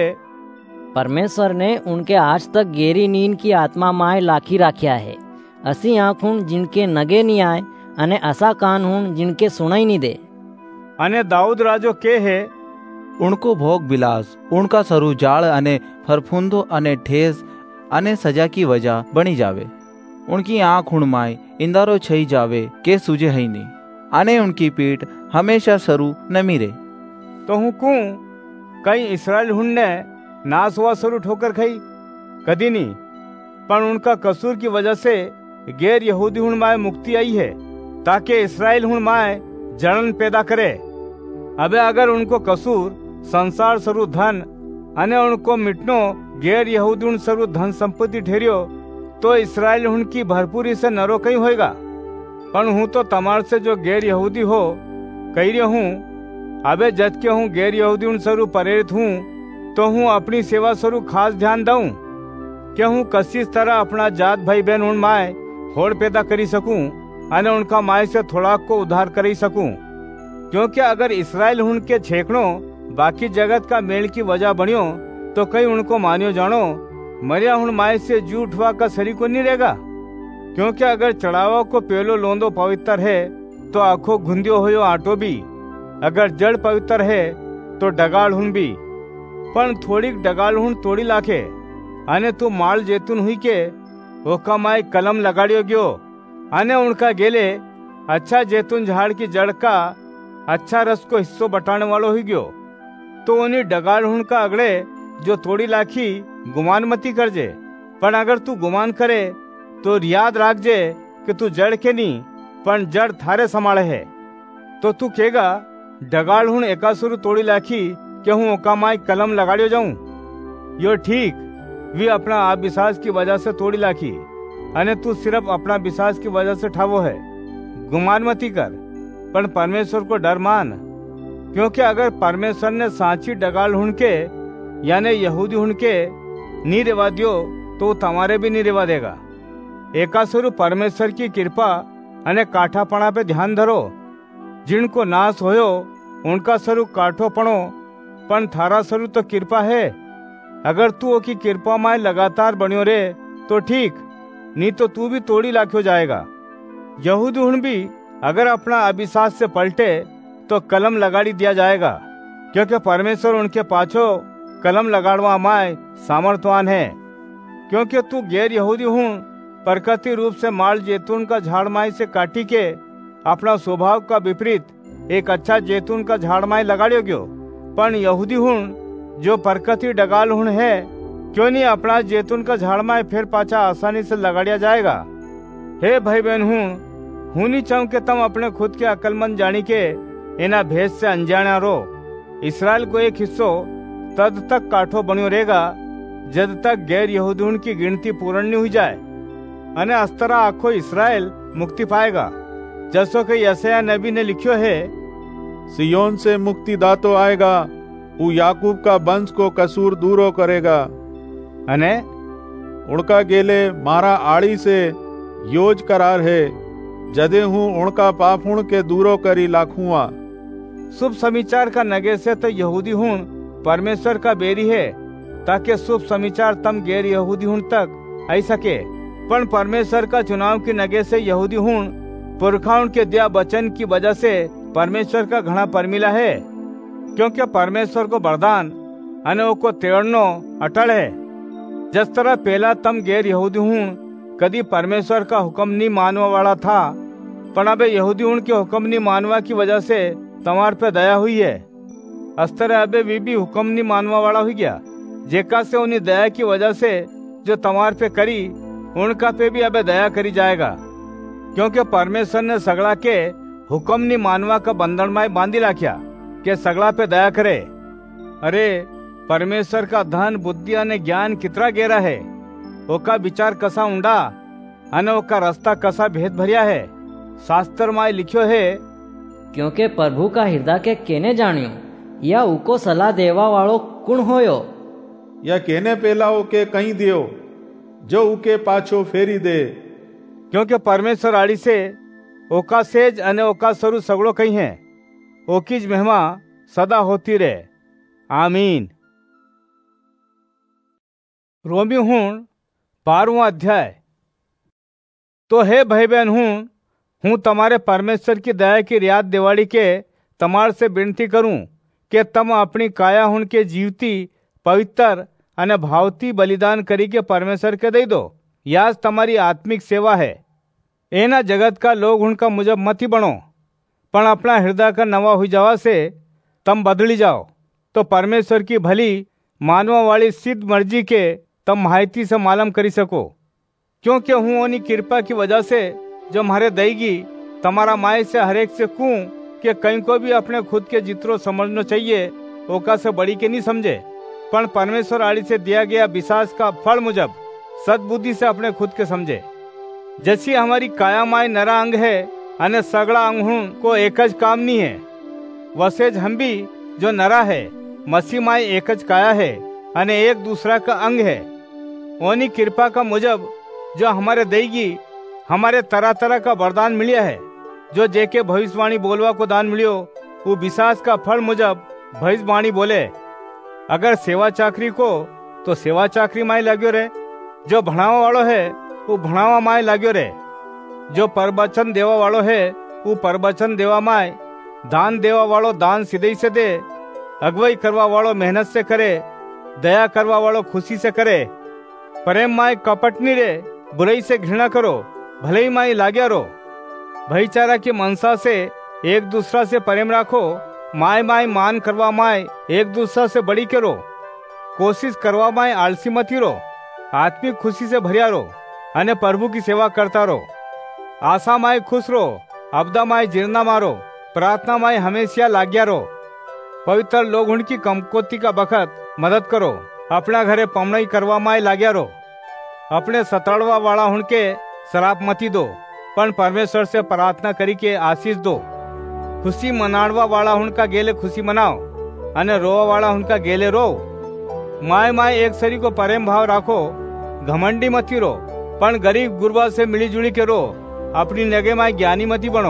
परमेश्वर ने उनके आज तक गेरी नींद की आत्मा माय लाखी राख्या है। असी आँख हूँ जिनके नगे नहीं आए अने असा कान हूँ जिनके सुनाई नहीं दे। अने दाऊद राजो के है, उनको भोग विलास, उनका सरू जाड़ अने फरफुंदो अने ठेस अने सजा की वजह बनी जावे। उनकी आँख हुणमाय इंदारो छई जावे के सूझे है नहीं, अने उनकी पीठ हमेशा सरू न मिरे। तो हूँ कू कहीं इसराइल हुन्ने नाश हुआ सरू ठोकर खाई, कदी नहीं, पर उनका कसूर की वजह से गैर यहूदी हुणमाय मुक्ति आई है, ताकि इसराइल हुणमाय जलन पैदा करे। अबे अगर उनको कसूर संसार स्वरूप धन अने उनको मिटनो गैर यहूदी स्वरूप धन संपत्ति ठहरियो तो इसराइल उनकी भरपूरी से नरो कहीं होएगा। पर हूँ तो तमार से जो गैर यहूदी हो कही रही हूँ, अबे जद के हूँ गैर यहूदी स्वरूप प्रेरित हूँ, तो हूँ अपनी सेवा स्वरूप खास ध्यान दूं कि हूँ कसी तरह अपना जात भाई बहन उन माए होड़ पैदा करी सकूं अने उनका माए से थोड़ा को उद्धार करी सकूं। क्योंकि अगर इसराइल उनके छेकड़ों बाकी जगत का मेल की वजह बनियो, तो कहीं उनको मानियो जानो मरिया हुन माए से जू उठवा का शरीर को नहीं रहेगा। क्योंकि अगर चढ़ावा को पेलो लोंदो पवित्र है, तो आंखों घुंदियो होयो आटो भी, अगर जड़ पवित्र है तो डगाड़ हुन भी। पण थोड़ी डगाड़ हुन तोड़ी लाखे अने तू माल जैतून हुई के ओका माए कलम लगाड़ियो गयो अने उनका गेले अच्छा जैतून झाड़ की जड़ का अच्छा रस को हिस्सों बटाने वालो हुई गयो। तो उन्हीं डगाड़ हुन का अगड़े जो तोड़ी लाखी गुमान मती कर जे। पण अगर तू गुमान करे तो याद राख जे कि तू जड़ के नहीं पण जड़ थारे संभाले है। तो तू कहेगा डगाड़ हुन एकासुर तोड़ी लाखी कि हूँ ओका माई कलम लगाड़ियो जाऊं। यो ठीक वी अपना आप विश्वास की वजह से तोड़ी लाखी अने तू सिर्फ अपना विश्वास की वजह से ठावो है। गुमान मती कर पण परमेश्वर को डर मान। क्योंकि अगर परमेश्वर ने सांची डगाल हुनके यानी यहूदी हुनके नी रेवा दियो, तो तुम्हारे भी नहीं रेवा देगा। एकासुर परमेश्वर की कृपा अने काठापणा पे ध्यान धरो। जिनको नाश होयो उनका स्वरूप काठोपणो, पण थारा स्वरूप तो कृपा है। अगर तू ओकी कृपा माए लगातार बनियो रे तो ठीक, नहीं तो तू भी तोड़ी लाख्यो जाएगा। यहूदी हुन भी अगर अपना अविश्वास से पलटे तो कलम लगाड़ी दिया जाएगा, क्योंकि परमेश्वर उनके पाछो कलम लगाड़वा माए सामर्थवान है। क्योंकि तू गैर यहूदी हूँ प्रकृति रूप से माल जैतून का झाड़ माई से काटी के अपना स्वभाव का विपरीत एक अच्छा जैतून का झाड़ माई लगाड़ियो गयो। पण यहूदी हूँ जो प्रकृति डगाल हुन है, क्यों नहीं अपना जैतून का झाड़ माए फिर पाछा आसानी से लगाड़िया जाएगा। हे भाई बहन हूँ नहीं चाहूं कि तुम अपने खुद के अकलमंद जानी के इना भेद से अनजाना रो। इसराइल को एक हिस्सो तद तक काठो बनियो रहेगा जब तक गैर यहूदी की गिनती पूर्ण नहीं हुई जाए अने अस्तरा आखो इसराइल मुक्ति पाएगा। जैसो कि यशायाह नबी ने लिखियो है, सियोन से मुक्ति दातो आएगा, वो याकूब का वंश को कसूर दूरो करेगा अने उनका गेले मारा आड़ी से योज करार है, जदे हूँ उनका पाप हुण के दूरो करी लाखुआ। शुभ समाचार का नगे से तो यहूदी हूँ परमेश्वर का बेरी है, ताकि शुभ समाचार तम गैर यहूदी हूँ तक आई सके। पण परमेश्वर का चुनाव की नगे से यहूदी हूँ पुरखाओं के दिया वचन की वजह से परमेश्वर का घना परमिला है। क्योंकि परमेश्वर को वरदान अने को तेड़नो अटल है। जिस तरह पहला तम गैर यहूदी हूँ कदी परमेश्वर का हुक्म नहीं मानवा वाला था, पर अब यहूदी हूँ के हुक्म नहीं मानवा की वजह से तमार पे दया हुई है। अस तरह अबे वी भी हुक्म नहीं मानवा वाला हो गया, जेका से उन्हीं दया की वजह से जो तमार पे करी उनका पे भी अबे दया करी जाएगा। क्योंकि परमेश्वर ने सगड़ा के हुक्म नहीं मानवा का बंधन में बांधी राख्या के सगड़ा पे दया करे। अरे परमेश्वर का धन बुद्धि ने ज्ञान कितना गहरा है, ओका विचार कसा ऊंडा अने ओका रास्ता कसा भेद भरिया है। शास्त्र में लिखियो है, क्योंकि प्रभु का हृदय के केने जानियो या उको सलाह देवा वालो कुण होयो, या केने पेलाओ के कहीं दियो जो उके पाछो फेरी दे। क्योंकि परमेश्वर आड़ी से ओका सेज अने ओका स्वरूप सगड़ो कहीं है, ओकीज महिमा सदा होती रहे। आमीन। रोमी हूँ 12वां अध्याय। तो हे भाई बहन हूँ तुम्हारे परमेश्वर की दया की रियाद दिवाड़ी के तमार से विनती करूं कि तम अपनी काया हुन के जीवती पवित्र अने भावती बलिदान करी के परमेश्वर के दे दो। याज तुम्हारी आत्मिक सेवा है। एना जगत का लोग उनका मुजब मत ही बनो, पण अपना हृदय का नवा हुई जावा से तम बदली जाओ, तो परमेश्वर की भली मानवा वाली सिद्ध मर्जी के तम माहिती से मालूम करी सको। क्योंकि हूँ ओनी कृपा की वजह से जो मारे देगी तुम्हारा माय से हरेक से कहूं कि कहीं को भी अपने खुद के जितरो समझना चाहिए ओका से बड़ी के नहीं समझे, पण परमेश्वर आड़ी से दिया गया विश्वास का फल मुजब सद्बुद्धि से अपने खुद के समझे। जैसी हमारी काया माय नरा अंग है अने सगड़ा अंग को एक ज काम नहीं है, वसेज हम भी जो नरा है मसीह माय एकज काया है अने एक दूसरा का अंग है। ओनी कृपा का मुजब जो हमारे देगी हमारे तरह तरह का वरदान मिलिया है। जो जेके भविष्यवाणी बोलवा को दान मिलियो वो विश्वास का फल मुजब भविष्यवाणी बोले। अगर सेवा चाकरी को तो सेवा चाकरी माय लाग्यो रे। जो भणावा वालो है वो भणावा माय लाग्यो रे। जो परवचन देवा वालो है वो परवचन देवा माय। दान देवा वालो दान सीधे से दे। अगुवाई करवा वालो मेहनत से करे। दया करवा वालो खुशी से करे। प्रेम माय कपट नहीं रे। बुराई से घृणा करो। भले ही माय लाग्या रो। भाईचारा की मनसा से एक दूसरा से प्रेम राखो। माय माय मान करवा माय एक दूसरा से बड़ी करो। कोशिश करवा माय आलसी मती रो। आत्मिक खुशी से भरिया रो अने प्रभु की सेवा करता रो। आशा माय खुश रो। अबदा माय जीर्णा मारो। प्रार्थना माय हमेशा लाग्या रो। पवित्र लोग उनकी कमकोती का बखत मदद करो। अपना घरे पमनई करवा माय लाग्या रो। अपने सताड़वा वाला उनके शराब मती दो पण परमेश्वर से प्रार्थना करी के आशीष दो। खुशी मनाड़वा वाला उनका गेले खुशी मनाओ अने रोवा वाला उनका गेले रो। माय माय एक सरी को प्रेम भाव राखो। घमंडी मती रो पण गरीब गुरबा से मिली जुली के रो। अपनी नगे माय ज्ञानी मती बनो।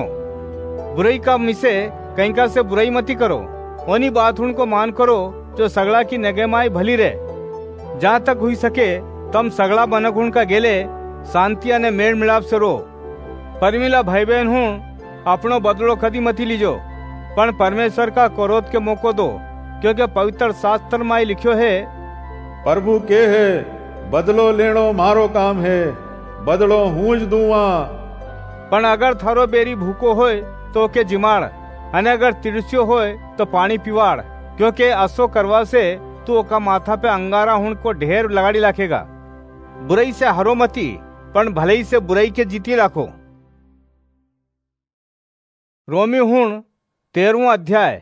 बुराई का मिसे कहीं से बुराई मती करो। ओनी बात उनको मान करो जो सगला की नगे माय भली रे। जहाँ तक हुई सके तम सगला बनक उनका गेले शांति अने मेल मिलाप से रो। परमिला भाई बहन हूँ अपनो बदलो कदी मती लीजो पण परमेश्वर का क्रोध के मौको दो। क्योंकि पवित्र शास्त्र में लिखियो है प्रभु के है बदलो लेनो मारो काम है। बदलो हूँ ज दूंगा। पण अगर थारो बेरी भूको होय तो के जिमाड़ अने अगर तिरस्यो होय तो पानी पिवाड़। क्योंकि असो करवा से तू ओका माथा पे अंगारा हुण को ढेर लगाड़ी लाखेगा। बुराई से हरो मती पण भलाई से बुराई के जीती राखो। रोमी हुण 13वां अध्याय।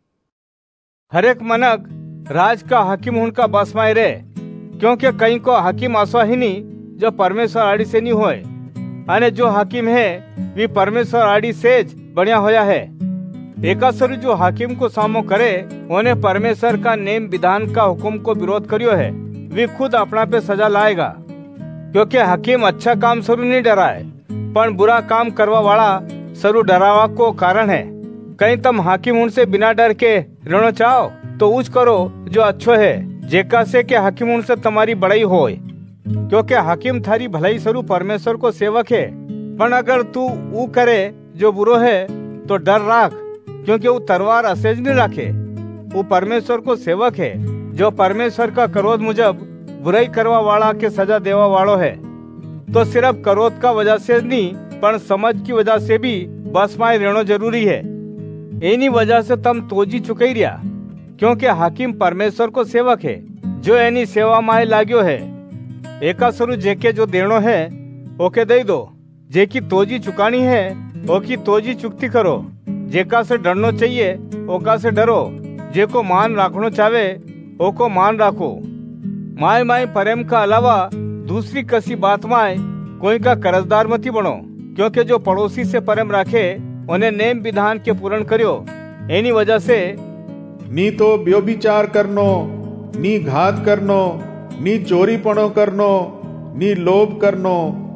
हरेक मनक राज का हकीम उनका बस में रे। क्योंकि कहीं को हकीम असो ही नहीं जो परमेश्वर आड़ी से नहीं होए अने जो हकीम है वे परमेश्वर आड़ी सेज बढ़िया होया है। एकासुर जो हकीम को सामो करे उन्हें परमेश्वर का नेम विधान का हुक्म को विरोध करियो है वे खुद अपना पे सजा लाएगा। क्योंकि हकीम अच्छा काम सरू नहीं डराए पण बुरा काम करवा वाला सरू डरावा को कारण है। कहीं तुम हाकिम उनसे बिना डर के ऋणो चाहो तो उच करो जो अच्छो है जेका से के हाकिम उनसे तुम्हारी बड़ाई होए। क्योंकि हाकिम थारी भलाई सरू परमेश्वर को सेवक है। पण अगर तू ऊ करे जो बुरो है तो डर राख। क्योंकि वो तलवार असेज नहीं राखे। वो परमेश्वर को सेवक है जो परमेश्वर का क्रोध मुजब बुराई करवा वाला के सजा देवा वालो है। तो सिर्फ क्रोध का वजह से नहीं पण समझ की वजह से भी बस में रहना जरूरी है। एनी वजह से तम तोजी चुकई रिया। क्योंकि हाकिम परमेश्वर को सेवक है जो एनी सेवा में लाग्यो है। एकासुरु जेके जो देनो है ओके दे दो। जेकी तोजी चुकानी है ओकी तोजी चुकती करो। जेका से डरनो चाहिए ओका से डरो। जेको मान राखनो चाहे ओको मान राखो। माय माय प्रेम का अलावा दूसरी किसी बात में कोई का कर्जदार मती बनो। क्योंकि जो पड़ोसी से प्रेम राखे उन्हें नेम विधान के पूर्ण करियो। एनी वजह से नी तो व्यभिचार करनो, नी घात करनो, नी चोरीपणो करनो, नी लोभ करनो।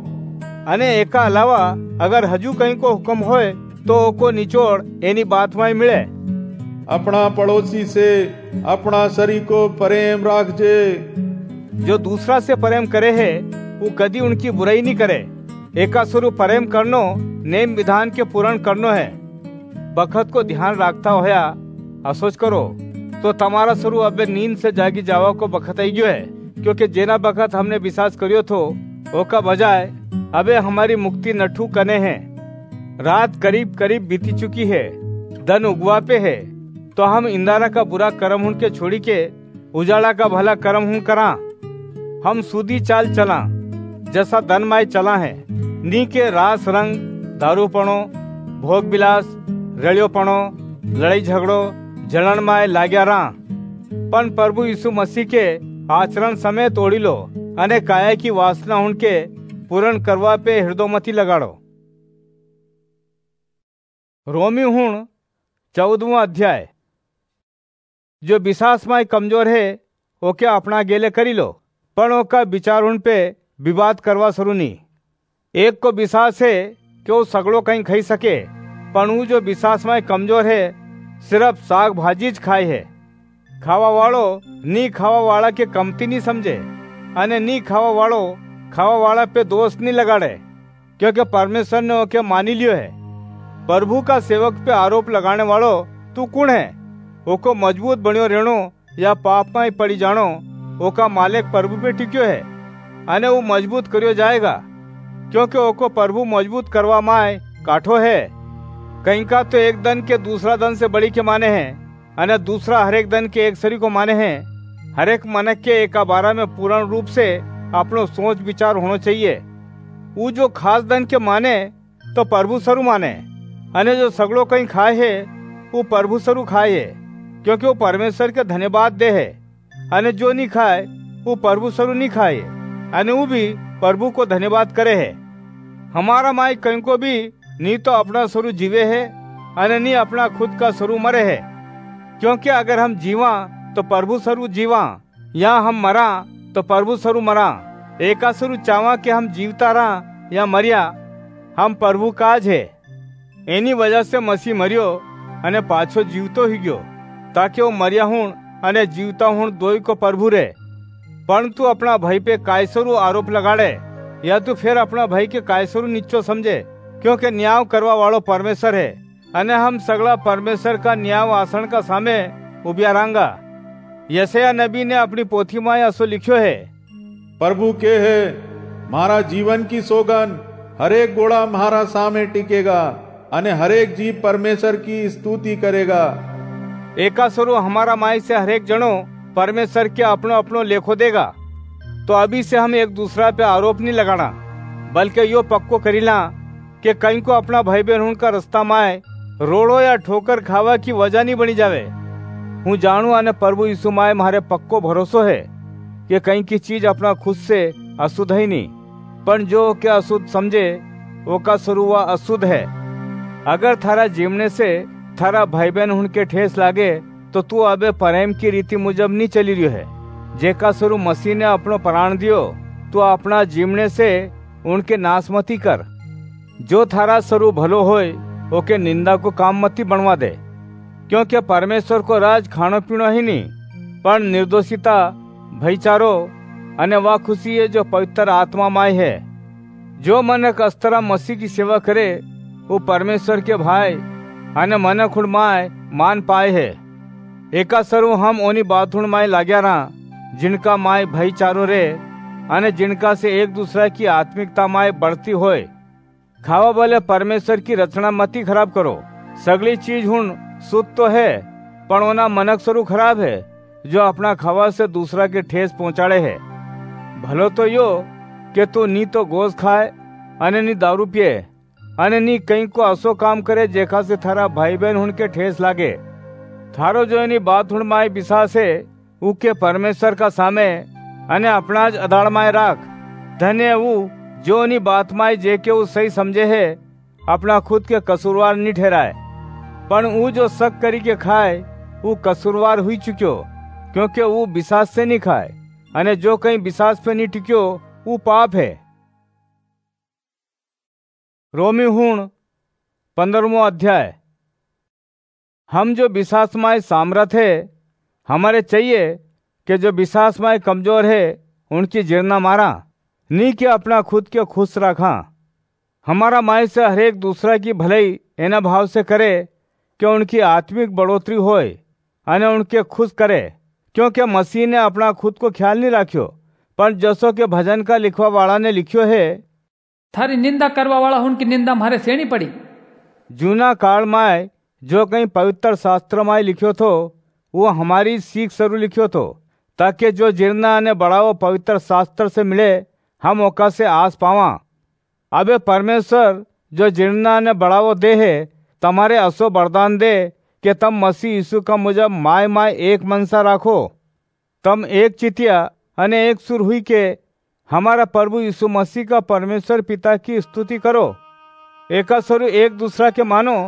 अने एका अलावा अगर हजू कहीं को हुक्म होए तो ओको निचोड़ एनी बात में मिले। अपना पड़ोसी से अपना शरीर को प्रेम राखजे। जो दूसरा से प्रेम करे है वो कदी उनकी बुराई नहीं करे। एकासुरु प्रेम करनो नेम विधान के पूर्ण करनो है। बखत को ध्यान रखता होया असोच करो तो तमारा स्वरू अबे नींद से जागी जावा को बखत आई गयो है। क्योंकि जेना बखत हमने विश्वास करियो थो ओका बजाय अबे हमारी मुक्ति नठू कने है। रात करीब करीब बीती चुकी है। दिन उगवा पे है। तो हम इंदारा का बुरा कर्म हुन के छोड़ी के उजाला का भला कर्म हुन करा। हम सूदी चाल चला जैसा दन माय चला है। नी के रास रंग दारूपणो भोग विलास रड़ियोपणो लड़ाई झगड़ो जलन माय लाग्या रा। पण प्रभु यीशु मसीह के आचरण समेत ओढ़ी लो अने काया की वासना उनके पूर्ण करवा पे हृदय मती लगाड़ो। रोमी हुण 14वां अध्याय। जो विश्वास में कमजोर है ओके अपना गेले करी लो, पण ओका विचार उन पे विवाद करवा शुरू नहीं। एक को विश्वास है कि वो सगड़ो कहीं खाई सके, पण वो जो विश्वास में कमजोर है सिर्फ साग भाजी ज खाए है। खावा वालो नी खावा वाला के कमती नहीं समझे, अने नी खावा वालो खावा वाला पे दोष नहीं लगाड़े, क्योंकि परमेश्वर ने ओके मानी लियो है। प्रभु का सेवक पे आरोप लगाने वालो तू कौन है? ओको मजबूत बनियो रहनो या पाप में पड़ी जानो, ओका मालिक प्रभु पे टिक्यो है, अने वो मजबूत करियो जाएगा, क्योंकि ओको प्रभु मजबूत करवा माय काठो है। कहीं का तो एक दन के दूसरा दन से बड़ी के माने हैं, अने दूसरा हर एक दन के एक सरी को माने हैं। हर एक मनक के एक बारा में पूर्ण रूप से अपनो सोच विचार होना चाहिए। वो जो खास दन के माने तो प्रभु सरू माने, अने जो सगड़ो कहीं खाए है वो प्रभु सरू खाए है, क्योंकि वो परमेश्वर के धन्यवाद दे है। अने जो नहीं खाए वो प्रभु सरू नहीं खाए, अने वो भी प्रभु को धन्यवाद करे है। हमारा माई कहीं को भी नी तो अपना स्वरू जीवे है, अने नी अपना खुद का स्वरू मरे है। क्योंकि अगर हम जीवा तो प्रभु स्वरू जीवा, या हम मरा तो प्रभु स्वरू मरा। एका स्वरू चावा कि हम जीवता रहा या मरिया, हम प्रभु काज है। एनी वजह से मसीह मरियो अने पाछो जीवतो ही गयो, ताकि वो मरिया हूं अने जीवता हूं दोई को प्रभु रे। पण तू अपना भाई पे कायसरू आरोप लगाड़े, या तू फिर अपना भाई के कायसरू नीचो समझे, क्योंकि न्याय करवा वालो परमेश्वर है, अने हम सगला परमेश्वर का न्याय आसन का सामे उबिया रांगा। यशायाह नबी ने अपनी पोथी में ऐसो लिखियो है, प्रभु के है मारा जीवन की सोगन, हरेक गोड़ा मारा सामे टिकेगा, अने हरेक जीव परमेश्वर की स्तुति करेगा। एका स्वरू हमारा माई से हरेक जनो परमेश्वर के अपनो अपनो लेखो देगा। तो अभी से हम एक दूसरा पे आरोप नहीं लगाना, बल्कि यो पक्को करीला कि कहीं को अपना भाई बहन का रास्ता माए रोड़ो या ठोकर खावा की वजह नहीं बनी जावे। हूँ जानू अने प्रभु यीशु माए मारे पक्को भरोसो है कि कहीं की चीज अपना खुद से अशुद्ध ही नहीं, पर जो के अशुद्ध समझे वो का स्वरू वह अशुद्ध है। अगर थारा जीवने से थारा भाई बहन उनके ठेस लागे तो तू अबे प्रेम की रीति मुजब नहीं चली रही है। जेका स्वरू मसीह ने अपनो प्राण दियो, तो अपना जीवने से उनके नाश मती कर। जो थारा स्वरू भलो होए ओके निंदा को काम मती बनवा दे, क्योंकि परमेश्वर को राज खानो पीनो ही नहीं, पर निर्दोषिता, भाईचारो अने वह खुशी है जो पवित्र आत्मा माय है। जो मनक अस्तरा मसीह की सेवा करे वो परमेश्वर के भाई अने मनक हुण माय मान पाए है। एका सरु हम ओनी बातुण माय लाग्या रहा, जिनका माय भाईचारो रे अने जिनका से एक दूसरा की आत्मिकता माय बढ़ती होए। खावा वाले परमेश्वर की रचना मती खराब करो। सगली चीज हुण शुद्ध तो है, पण ओना मनक स्वरू खराब है, जो अपना खावा से दूसरा के ठेस पहुंचाड़े है। भलो तो यो कि तू नी तो गोश्त खाए अने नी दारू पिए, अने नी कहीं को असो काम करे जेखा से थारा भाई बहन उनके ठेस लागे। थारो जो एनी बात हुण माय विश्वास है उके परमेश्वर का सामे अने अपना ज अदाड़ माय राख। धन्य वो जो एनी बात माय जे के वो सही समझे है, अपना खुद के कसूरवार नहीं ठहराए, पण वो जो शक करी के खाए वो कसूरवार हुई चुक्यो, क्योंकि वो विश्वास से नहीं खाए, अने जो कहीं विश्वास पे नहीं टिक्यो वो पाप है। रोमी हुण 15वां अध्याय। हम जो विश्वास माय सामर्थ है, हमारे चाहिए कि जो विश्वास माय कमजोर है उनकी जीर्णा मारा, नहीं कि अपना खुद के खुश रखा। हमारा माय से हरेक दूसरा की भलाई एना भाव से करे कि उनकी आत्मिक बढ़ोतरी होए अने उनके खुश करे, क्योंकि मसीह ने अपना खुद को ख्याल नहीं राख्यो, पर जसो के भजन का लिखवा वाला ने लिखियो है, थारी निंदा करवा वाला उनकी निंदा मारे सेनी पड़ी। जूना काल माय जो कहीं पवित्र शास्त्र माय लिखियो थो वो हमारी सीख सरू लिखियो थो, ताकि जो जीर्णा ने बढ़ावो पवित्र शास्त्र से मिले हम ओका से आस पावा। अबे परमेश्वर जो जीर्णा ने बढ़ावो दे है तमारे असो वरदान दे कि तम मसीह यीशु का मुजब माय माय एक मनसा राखो। तम एक चितिया अने एक सुर हुई के हमारा प्रभु यीशु मसीह का परमेश्वर पिता की स्तुति करो। एका स्वरू एक दूसरा के मानो,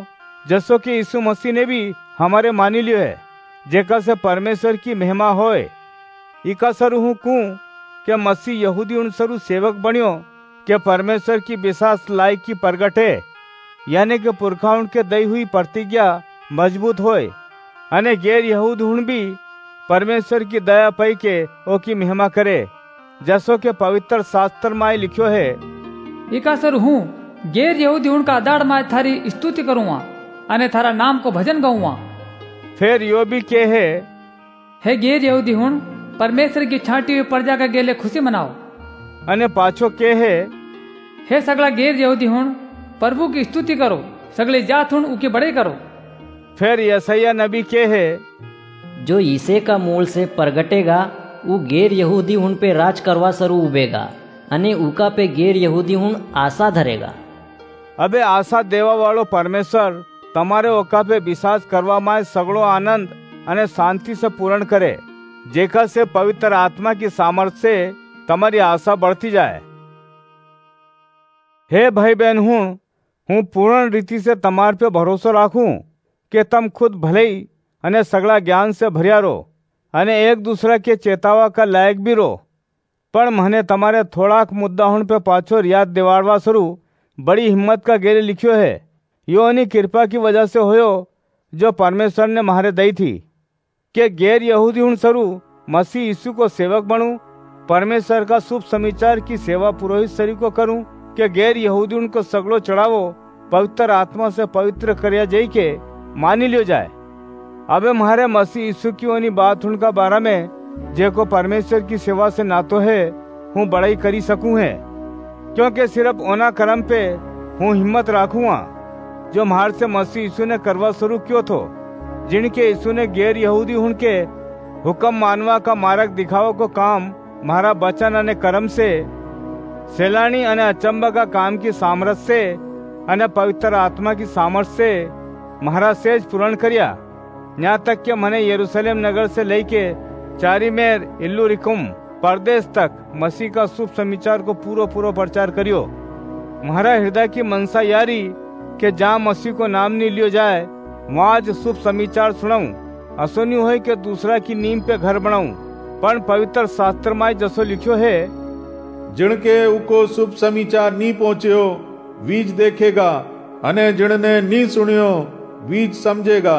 जसो कि यीशु मसीह ने भी हमारे मानी लियो है, जेका से परमेश्वर की महिमा होए। इका सरू हूँ कूं के मसीह यहूदी उन सरू सेवक बनियो के परमेश्वर की विश्वास लायक की प्रगटे, यानी कि पुरखाउन के दई हुई प्रतिज्ञा मजबूत होए, अने गैर यहूद हुण भी परमेश्वर की दया पई के ओ की महिमा करे, जसो के पवित्र शास्त्र माय लिखियो है। इका सरू हूँ गैर यहूदी हुण का दाड़ माय थारी स्तुति करूँगा अने थारा नाम को भजन गाऊंगा। फिर यो भी के है गैर यहूदी हुण परमेश्वर की छांटी हुई प्रजा का गेले खुशी मनाओ। अने पाछो के है सगला गैर यहूदी हुण प्रभु की स्तुति करो, सगले जात हुण उकी बड़े करो। फिर यशायाह नबी के जो ईसे का मूल से प्रगटेगा वो गैर यहूदी हुण पे राज करवा सरू उबेगा अने उका पे गैर यहूदी हुण आशा धरेगा। अबे आशा देवा वालो परमेश्वर तमारे ओका पे विश्वास करवा माय सगळो आनंद अने शांति से पूर्ण करे, जेका से पवित्र आत्मा की सामर्थ से तमारी आशा बढ़ती जाए। हे भाई बहन हूँ पूर्ण रीति से तमार पे भरोसा राखूं कि तम खुद भले ही अने सगला ज्ञान से भरिया रो अने एक दूसरा के चेतावा का लायक भी रो। पण मने तमारे थोड़ाक मुद्दा हुण पे पाछो याद दिवाड़वा सरू बड़ी हिम्मत का गेले लिखियो है। यो अनि कृपा की वजह से होयो जो परमेश्वर ने म्हारे दई थी कि गैर यहूदी हुण सरू मसीह यीशु को सेवक बनूं, परमेश्वर का शुभ समाचार की सेवा पुरोहित सरी को करूं कि गैर यहूदी उनको सगड़ो चढ़ावो पवित्र आत्मा से पवित्र करया जई के मानी लियो जाए। अबे म्हारे मसीह यीशु की ओनी बात उनका बारा में जेको परमेश्वर की सेवा से नातो है हूँ बड़ाई करी सकूं है, क्योंकि सिर्फ ओना कर्म पे हूँ हिम्मत राखूंगा जो म्हार से मसीह यीशु ने करवा शुरू क्यों थो, जिनके यीशु ने गैर यहूदी हुण के हुक्म मानवा का मार्ग दिखावा को काम म्हारा वचन अने कर्म से सैलानी अने अचंबा का काम की सामर्थ से अने पवित्र आत्मा की सामर्थ से म्हारा सेज पूर्ण करया। यहाँ तक कि मने यरूशलेम नगर से लेके चारी मेर इल्लुरिकुम परदेश तक मसीह का शुभ समाचार को पूरो प्रचार करियो। म्हारा हृदय की मनसा यारी कि जहाँ मसीह को नाम नहीं लियो जाए वहाँ आज शुभ समाचार सुनाऊं। असोनी हो कि दूसरा की नींव पे घर बनाऊं, पण पवित्र शास्त्र में जसो लिखियो है, जिनके उको शुभ समाचार नी पहुंचियो वीज देखेगा अने जिनने नी सुनियो वीज समझेगा।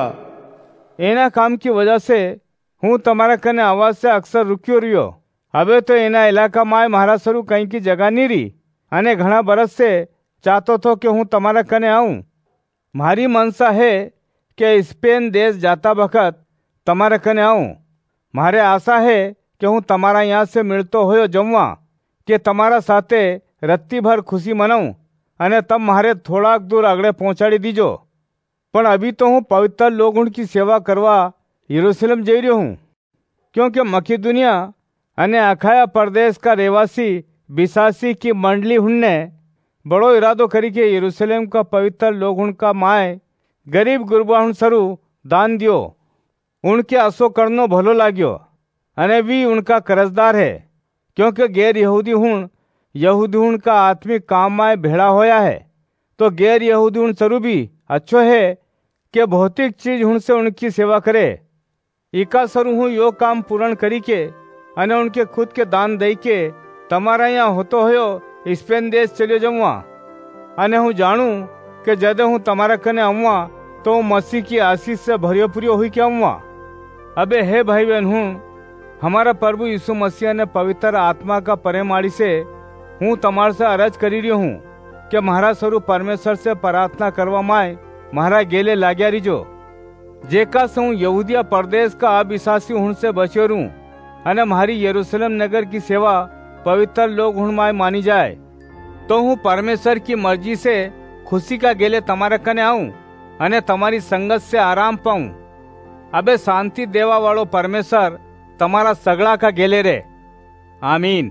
एना काम की वजह से हूँ तमारा कने आवाज से अक्सर रुकियो रहियो। अबे तो एना इलाका में महारा सरू कहीं की जगह नहीं रही अने घना बरस से चाहतो थो कि हूँ तमारा कने आऊं। मारी मनसा है कि स्पेन देश जाता बखत तमारा कने आऊं। मारे आशा है कि हूँ तमारा यहाँ से मिलतो होयो जमवा कि तमारा साथे रत्ती भर खुशी मनाऊं अने तम मारे थोड़ाक दूर अगड़े पहुंचाड़ी दीजो। पण अभी तो हूँ पवित्र लोग उनकी सेवा करवा यरूशलेम जई रह्यो हूँ, क्योंकि मकिदुनिया अने अखाया प्रदेश का रहवासी विश्वासी की मंडली हुन्ने बड़ो इरादो करी के यरूशलेम का पवित्र लोग उनका माय गरीब गुरबा हुण सरू दान दियो। उनके असो करनो भलो लाग्यो अने भी उनका कर्जदार है, क्योंकि गैर यहूदी हुण यहूदी हुण का आत्मिक काम माय भेड़ा होया है। तो गैर यहूदी हुण सरू भी अच्छो है कि भौतिक चीज हुण से उनकी सेवा करे। इका सरू हूँ यो काम पूर्ण करी के अने उनके खुद के दान दई के तमारा यहाँ होतो होयो स्पेन देश चलियो जमुआ। अने हूँ जानू कि जदे हूँ तमारा कने आऊँगा तो मसीह की आशीष से भरियो पुरियो हुई के आऊँगा। अबे हे भाई बहन हूँ हमारा प्रभु यीशु मसीह ने पवित्र आत्मा का प्रेमाड़ी से हूँ तमार से अरज करी रही हूँ कि महारा स्वरूप परमेश्वर से प्रार्थना करवा माय महारा गेले लाग्या रिजो, जेका से हूँ यहूदिया प्रदेश का अविश्वासी हुण से बच्यो रू अने मारी यरूशलेम नगर की सेवा पवित्र लोग हुण माय मानी जाए। तो हूँ परमेश्वर की मर्जी से खुशी का गेले तमारे कने आऊं अने तमारी संगत से आराम पाऊं। अबे शांति देवा वालो परमेश्वर तमारा सगड़ा का गेले रे। आमीन।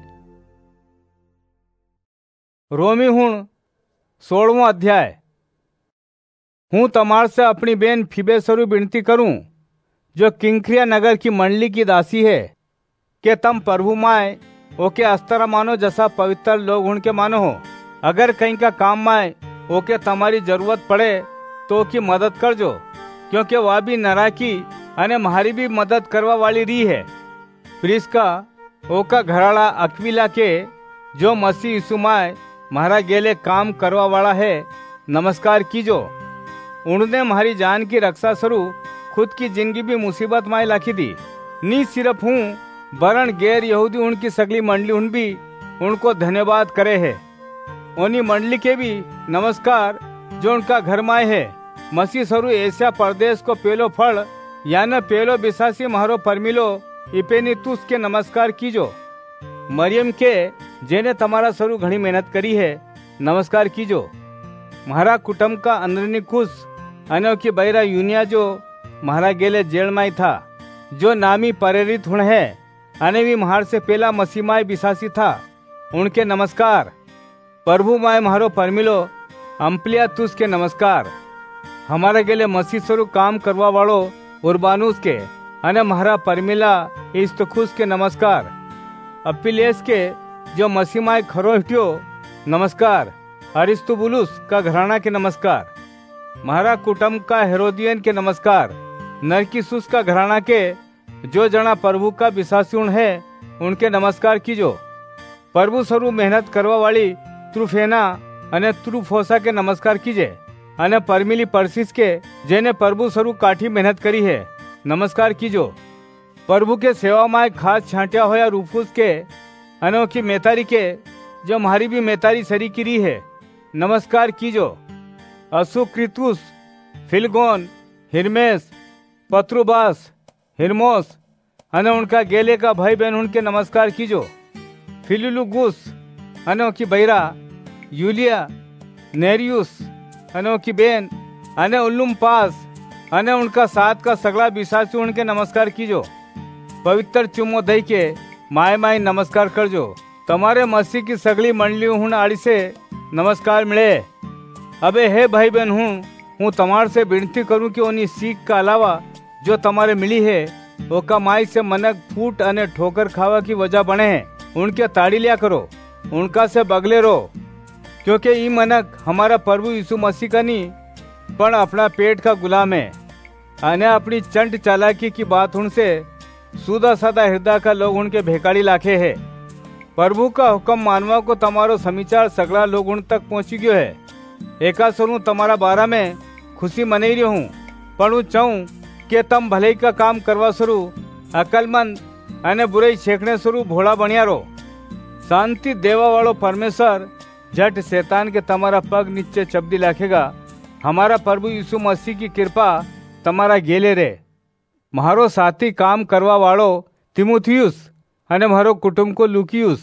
रोमी हुण 16वां अध्याय। हूँ तमार से अपनी बेन फीबे स्वरूप विनती करूं, जो किंक्रिया नगर की मंडली की दासी है, कि तम प्रभु माय ओके अस्तर मानो जैसा पवित्र लोग उनके मानो हो। अगर कहीं का काम माय ओके तुम्हारी जरूरत पड़े तो की मदद करजो, क्योंकि वह भी नराकी अने मारी भी मदद करवा वाली री है। प्रिस्का ओका घराड़ा अक्विला के जो मसीह यीशु माय मारा गेले काम करवा वाला है नमस्कार कीजो। उन्होंने मारी जान की रक्षा स्वरूप खुद की जिंदगी भी मुसीबत माय लाखी दी। नी सिर्फ हूँ बरन गैर यहूदी उनकी सगली मंडली उन भी उनको धन्यवाद करे है। उन्हीं मंडली के भी नमस्कार जो उनका घर माय है। मसीह स्वरूप एशिया प्रदेश को पेलो फल यानी पेलो विश्वासी मारो परमिलो इपेनितुस के नमस्कार कीजो। मरियम के जेने तुम्हारा स्वरूप घनी मेहनत करी है नमस्कार कीजो। महारा कुटुंब का अंदरनी खुश अनो की बैरा यूनिया जो महारा गेले जेल माई था, जो नामी प्रेरित हुण है अने भी महार से पहला मसीह माय विश्वासी था, उनके नमस्कार। प्रभु माय महारो परमिलो अम्पलिया तुस के नमस्कार। हमारे गेले मसीह स्वरूप काम करवा वालो उर्बानुस के अने महारा परमिला इस्तखुस के नमस्कार। अपिलेस के जो मसीह माय खरो हटियो नमस्कार। अरिस्तुबुलुस का घराना के नमस्कार। महारा कुटुंब का हेरोदियन के नमस्कार। नरकिसुस का घराना के जो जना प्रभु का विश्वासी है उनके नमस्कार कीजो। प्रभु स्वरूप मेहनत करवा वाली त्रुफेना अने त्रुफोसा के नमस्कार कीजे। अने परमिली परसिस के जेने प्रभु स्वरूप काठी मेहनत करी है नमस्कार कीजो। प्रभु के सेवा में खास छांटिया होया रूफुस के अनोखी मेतारी के जो मारी भी मेतारी सरी की है नमस्कार कीजो। असुक्रितुस, फिलगोन, हिरमेस, पत्रुबास, हिरमोस अने उनका गेले का भाई बहन उनके नमस्कार कीजो। फिलुलुगुस अनोखी बैरा, यूलिया, नेरियुस अनोखी बेन अने उल्लुम पास अने उनका साथ का सगला विश्वासी उनके नमस्कार कीजो। पवित्र चुम्मो दई के माय माय नमस्कार करजो। तुम्हारे मसीह की सगली मंडली हूँ आड़ी से नमस्कार मिले। अबे हे भाई बहन हूँ तुम्हारे से विनती करूँ कि उन्हीं सीख का अलावा जो तुम्हारे मिली है वो कमाई से मनक फूट अने ठोकर खावा की वजह बने हैं, उनके ताड़ी लिया करो, उनका से बगले रहो, क्योंकि ये मनक हमारा प्रभु यीशु मसीह का नहीं पर अपना पेट का गुलाम है। अने अपनी चंट चालाकी की बात उनसे सुधा सदा हृदय का लोग उनके भेकाड़ी लाखे है। प्रभु का हुक्म मानवा को तुम्हारो समाचार सगला लोग उन तक पहुंची गयो है। एका सुनू तुम्हारा बारा में खुशी मनाई रही हूँ, पर चाहूँ कि तम भले का काम करवा शुरू अकलमंद अने बुराई छेकने शुरू भोला बनिया रो। शांति देवा वालो परमेश्वर झट शैतान के तुम्हारा पग नीचे चबदी लाखेगा। हमारा प्रभु यीशु मसीह की कृपा तुम्हारा गेले रे। मारो साथी काम करवा वालो तिमुथियुस अने मारो कुटुंब को लुकियुस,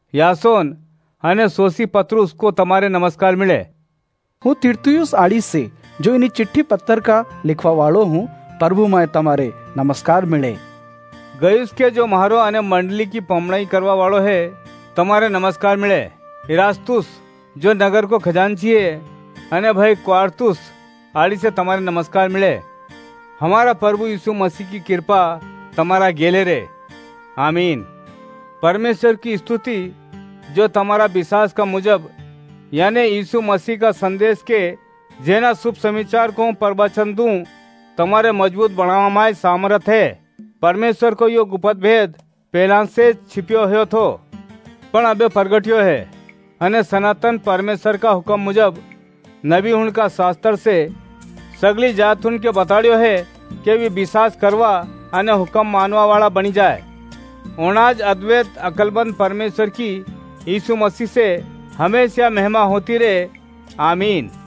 यासोन अने सोसी पत्रुस को तुम्हारे नमस्कार मिले। हूँ तिरतुयुस आड़ी से जो इन्हीं चिट्ठी पत्थर का लिखवा वालो हूँ, प्रभु में तुम्हारे नमस्कार मिले। गयुस के जो मारो अने मंडली की पमड़ाई करवा वालो है तुम्हारे नमस्कार मिले। इरास्तुस जो नगर को खजांची है अने भाई क्वारतुस आड़ी से तुम्हारे नमस्कार मिले। हमारा प्रभु यीशु मसीह की कृपा तुम्हारा गेले रे। आमीन। परमेश्वर की स्तुति जो तुम्हारा विश्वास का मुजब यानी यीशु मसीह का संदेश के जेना शुभ समाचार को प्रवचन दूं तुम्हारे मजबूत बनावा में सामर्थ है। परमेश्वर को यो गुप्त भेद पहला से छिपियो हो थो पण अबे प्रगटियो है अने सनातन परमेश्वर का हुक्म मुजब नबी उनका शास्त्र से सगली जात उनके बताड़ियो है कि वे विश्वास करवा अने हुक्म मानवा वाला बनी जाए। ओनाज अद्वैत अकलबंद परमेश्वर की यीशु मसीह से हमेशा महिमा होती रहे। आमीन।